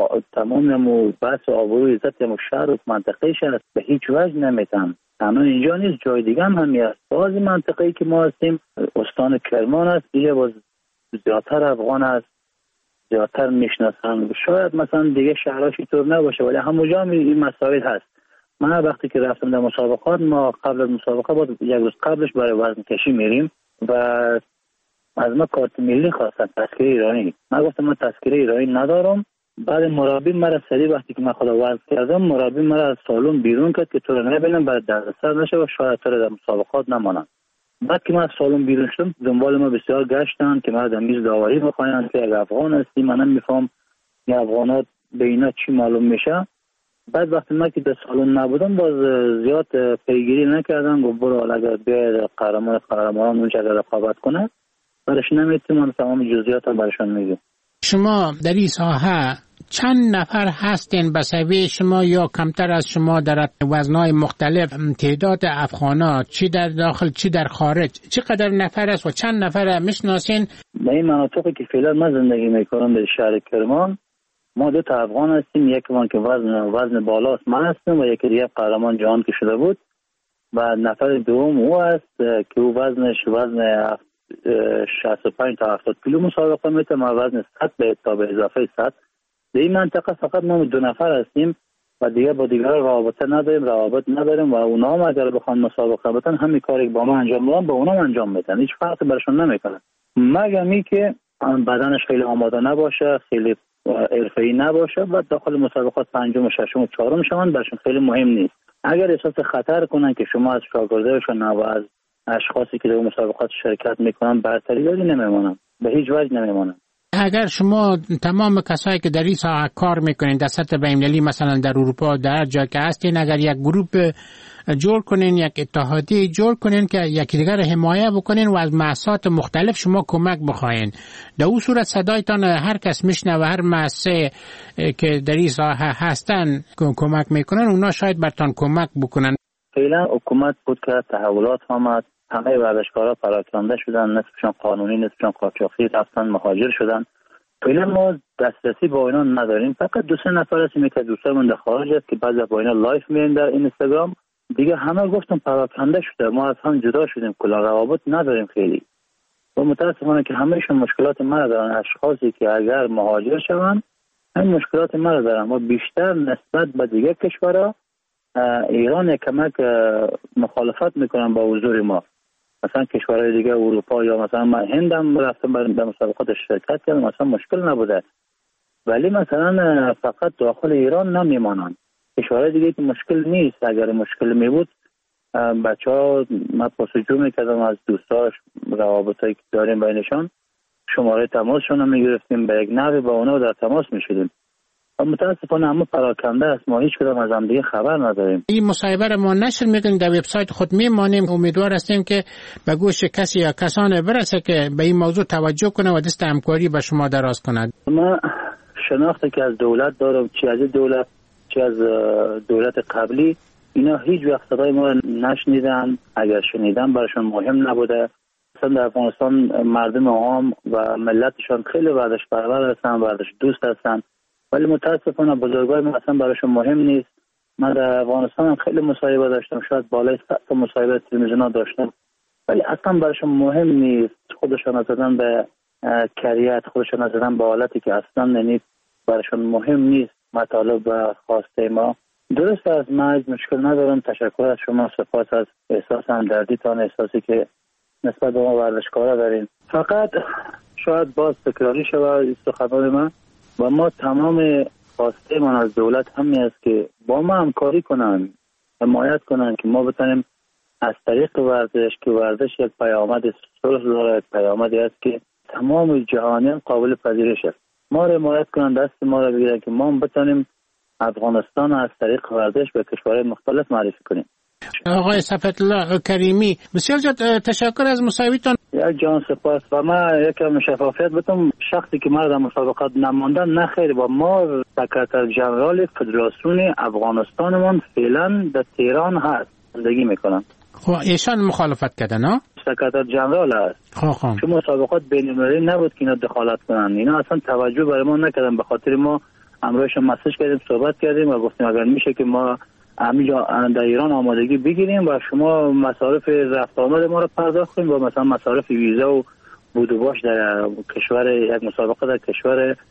تمام بحث آبرو عزت و شهر و منطقه شهر به هیچ وجه نمیتن. تنها اینجا نیست، جای دیگه هم هست. بعضی منطقه‌ای که ما هستیم، استان کرمان است، دیگه باز زیادتر افغان است. زیادتر میشناسن. شاید مثلا دیگه شهرها طور نباشه ولی همونجا این مسائل هست. من وقتی که رفتم در مسابقات، ما قبل از مسابقه بود یک روز قبلش برای وزن کشی میریم و از ما کارت ملی خواستن، تذکره ایرانی. من گفتم من تذکره ایرانی ندارم. بعد مربی مرا سری وقتی که من خدا وزن کردم، مربی مرا از سالن بیرون کرد که تو رو نبینم برای دردسر نشه و شاید تو در مسابقات نمانم. بعد که من از سالن بیرون شدم دنبال ما بسیار گشتن که ما در میز داوری بخواین که یک افغان هستی، من نمیفهم این افغانات به اینا چی معلوم میشه. بعد وقتی من که در سالن نبودم باز زیاد پیگیری نکردم، گفت برو اگر بیاید قهرمانان اونجا رقابت کنه برش نمیتونم تمام جزئیات رو برشان میگم. شما در این ساحه چند نفر هستین بسوی شما یا کمتر از شما در وزنهای مختلف؟ تعداد افغانا چی در داخل چی در خارج چقدر نفر است و چند نفر میشناسین؟ در این مناطقی که فعلا من زندگی میکنم در شهر کرمان ما 2 تا افغان هستیم. یک من که وزن بالاست من هستم و یکی دیگه قهرمان جهان که شده بود و نفر دوم او است که او وزنش وزن 65 تا 70 کیلو مسابقه میته. ما وزن 100 تا به اضافه 100. در این منطقه فقط ما 2 نفر هستیم و دیگه با دیگر روابط نداریم و اونا هم اگر بخوان مسابقه بتن همین کاری با ما انجام میدن با اونا هم انجام میدن، هیچ فرقی برشون نمیکنه. مگر می که بدنش خیلی آماده نباشه، خیلی حرفه‌ای نباشه و داخل مسابقات 5م و 6م و 4م شوند برشون خیلی مهم نیست. اگر احساس خطر کنن که شما از شاگرداشون و از اشخاصی که در مسابقات شرکت میکنن برتری داری نمیمونن، به هیچ وجه نمیمونن. اگر شما تمام کسایی که در این ساحه کار میکنین در سطح بین‌المللی مثلا در اروپا در جا که هستین، اگر یک گروپ جور کنین، یک اتحادیه جور کنین که یکی دیگر حمایت بکنین و از مؤسسات مختلف شما کمک بخواین، در اون صورت صدایتان هر کس میشنه و هر مؤسسه که در این ساحه هستن کمک میکنن اونا شاید برتان کمک بکنن. فعلا حکومت بود که تحولات آمد، همه ورزشکارا پراکنده شدن، نصفشون قانونی نصفشون قاچاقی رفتن مهاجر شدن. فعلا ما دسترسی با اینا نداریم، فقط 2-3 نفر هستیم که دوستامون در خارج است که بعضی با اینا لایف میرن در اینستاگرام. دیگه همه گفتم پراکنده شده، ما از هم جدا شدیم، کلا روابط نداریم خیلی و متاسفانه که همهشون مشکلات ما دارن. اشخاصی که اگر مهاجر شوند این مشکلات ما دارن و بیشتر نسبت به دیگه کشورها ایران کمک مخالفت میکنن با حضور ما. مثلا کشورهای دیگه اروپا یا مثلا من هندم رفتم در مسابقات شرکت کردم، مثلا مشکل نبوده، ولی مثلا فقط داخل ایران نمیمانند. کشورهای دیگه که مشکل نیست، اگر مشکل می بود بچه‌ها من پرسجو میکردم از دوستاش، روابطایی که داریم بینشان، شماره تماسشون رو میگرفتیم، به یک نحوی با اونا در تماس میشدیم. متاسفانه اما پراکنده است، ما هیچ کدام از هم دیگه خبر نداریم. این مصاحبه رو ما نشر میکنیم، در وبسایت خود میمانیم. امیدوار هستیم که به گوش کسی یا کسان برسه که به این موضوع توجه کنه و دست همکاری به شما دراز کند. ما شناختی که از دولت دارم، چی از دولت چی از دولت قبلی، اینا هیچ وقت صدای ما نشنیدن. اگر شنیدن براشون مهم نبوده. مثلا در افغانستان مردم عام و ملتشان خیلی ورزش پرور هستن، ورزش دوست هستن، ولی متاسفانه بزرگای ما اصلا براشون مهم نیست. من در افغانستان هم خیلی مصاحبه داشتم، شاید بالای 100 تا مصاحبه تلویزیونا داشتم، ولی اصلا براشون مهم نیست. خودشان زدن به کریت، خودشان زدن به حالتی که اصلا یعنی براشون مهم نیست مطالب و خواسته ما. درست از من مشکل ندارم. تشکر از شما، سپاس از احساس همدردیتان، احساسی که نسبت به ما ورزشکارا دارین. فقط شاید باز تکراری شود سخنان من و ما تمام خواسته من از دولت همین است که با ما همکاری کنن، حمایت کنن که ما بتونیم از طریق ورزش که ورزش یک پیامد صلح داره، پیامدی است که تمام جهانیان قابل پذیرش است. ما رو حمایت کنن، دست ما رو بگیرن که ما بتونیم افغانستان از طریق ورزش به کشورهای مختلف معرفی کنیم. آقای صفوت‌الله کریمی، بسیار تشکر از مصاحبهتان. یک جان سپاس. و من یکم شفافیت بدم، شخصی که ما در مسابقات نماندن نخیر با ما سکرتر جنرال فدراسیون افغانستانمون فعلا در تهران هست، زندگی میکنن. خب ایشان مخالفت کردن ها؟ سکرتر جنرال هست. خب چون مسابقات بین‌المللی نبود که اینا دخالت کنن، اینا اصلا توجه برای ما نکردن. به خاطر ما امروز مسیج کردیم، صحبت کردیم و گفتیم اگر میشه که ما همینجا در ایران آمادگی بگیریم و شما مصارف رفت آمد ما رو پرداخت کنیم و مثلا مصارف ویزا و بود و باش در کشور یک مسابقه در کشور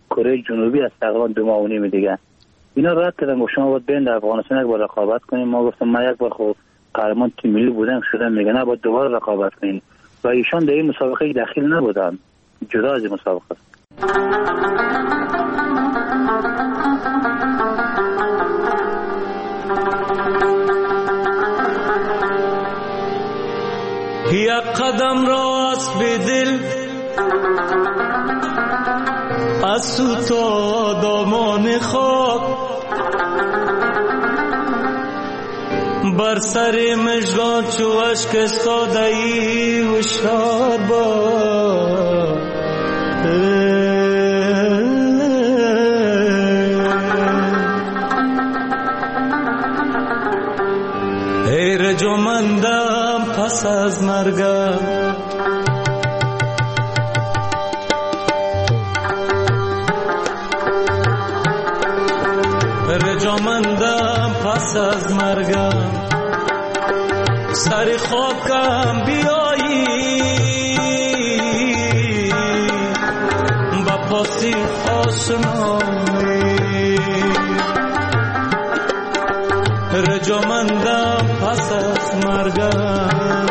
کره جنوبی است تقریبا 2 ماه و نیم دیگه. اینا رد کردن گفت شما باید برین در افغانستان یک بار رقابت کنیم. ما گفتم من یک بار خب قهرمان تیم ملی بودم شدم، میگه نه باید دوباره رقابت کنیم و ایشان در این مسابقه داخل نبودن، جدا از مسابقه است. یک قدم راست به دل از تو تا دامان خاک، بر سر مژگان چو اشک استاده ای هوشیار باش. ای رجمندم پس از مرگم، رجمندم پس از مرگم، سر خاکم بیایی با پاسی آشنایی. رجمندم پس از مرگم،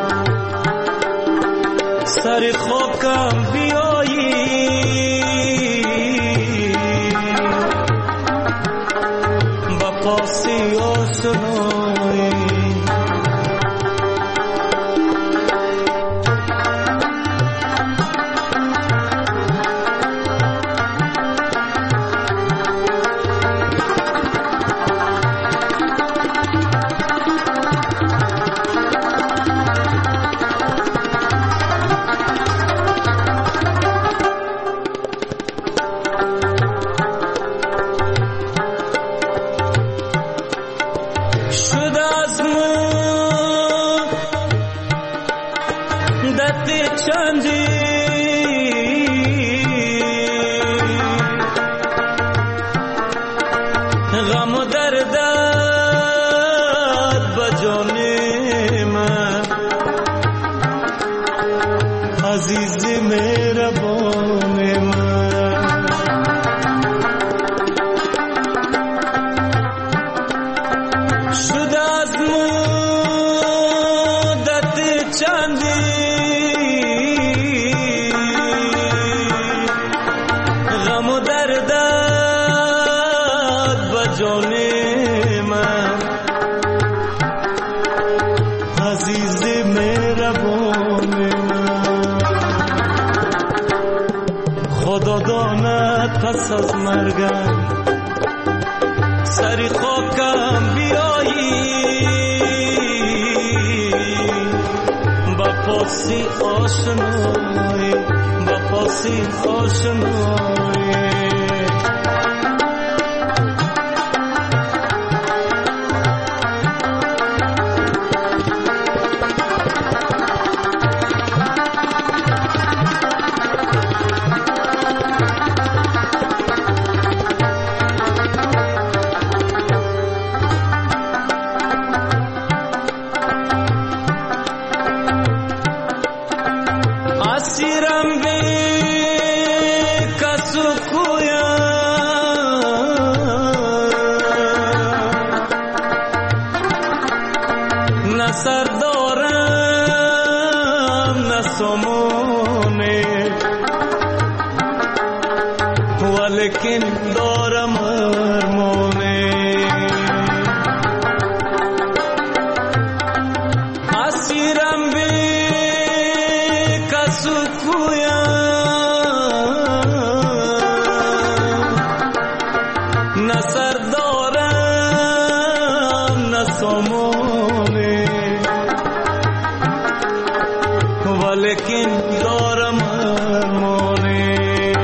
سر خاکم بیایی با پاسی آشنایی. غم و دردت بجان من عزیز مهربان من، شده از مدت چندی غم و دردت بجان من عزیز مهربان من. خدا داند پس از مرگم سری خاکم بیایی با پاسی آشنایی، با پاسی آشنایی. اسیرم به کسو کویا نه سر دارم نه سامانه، ولیکن دارم ارمانه. اسیرم به سکویا نه سر دارم نه سامانه، ولیکن دارم ارمانه.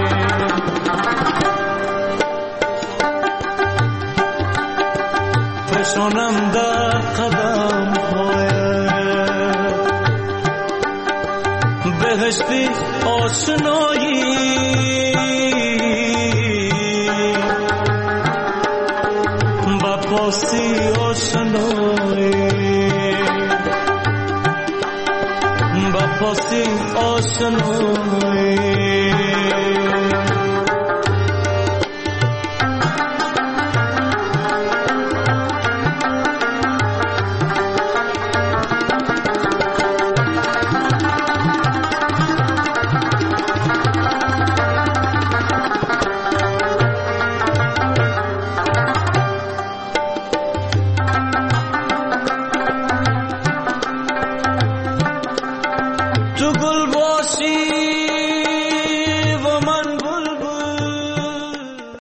فشانم در قدم بهشتی آشنایی، با پاسی آشنایی، با پاسی آشنایی.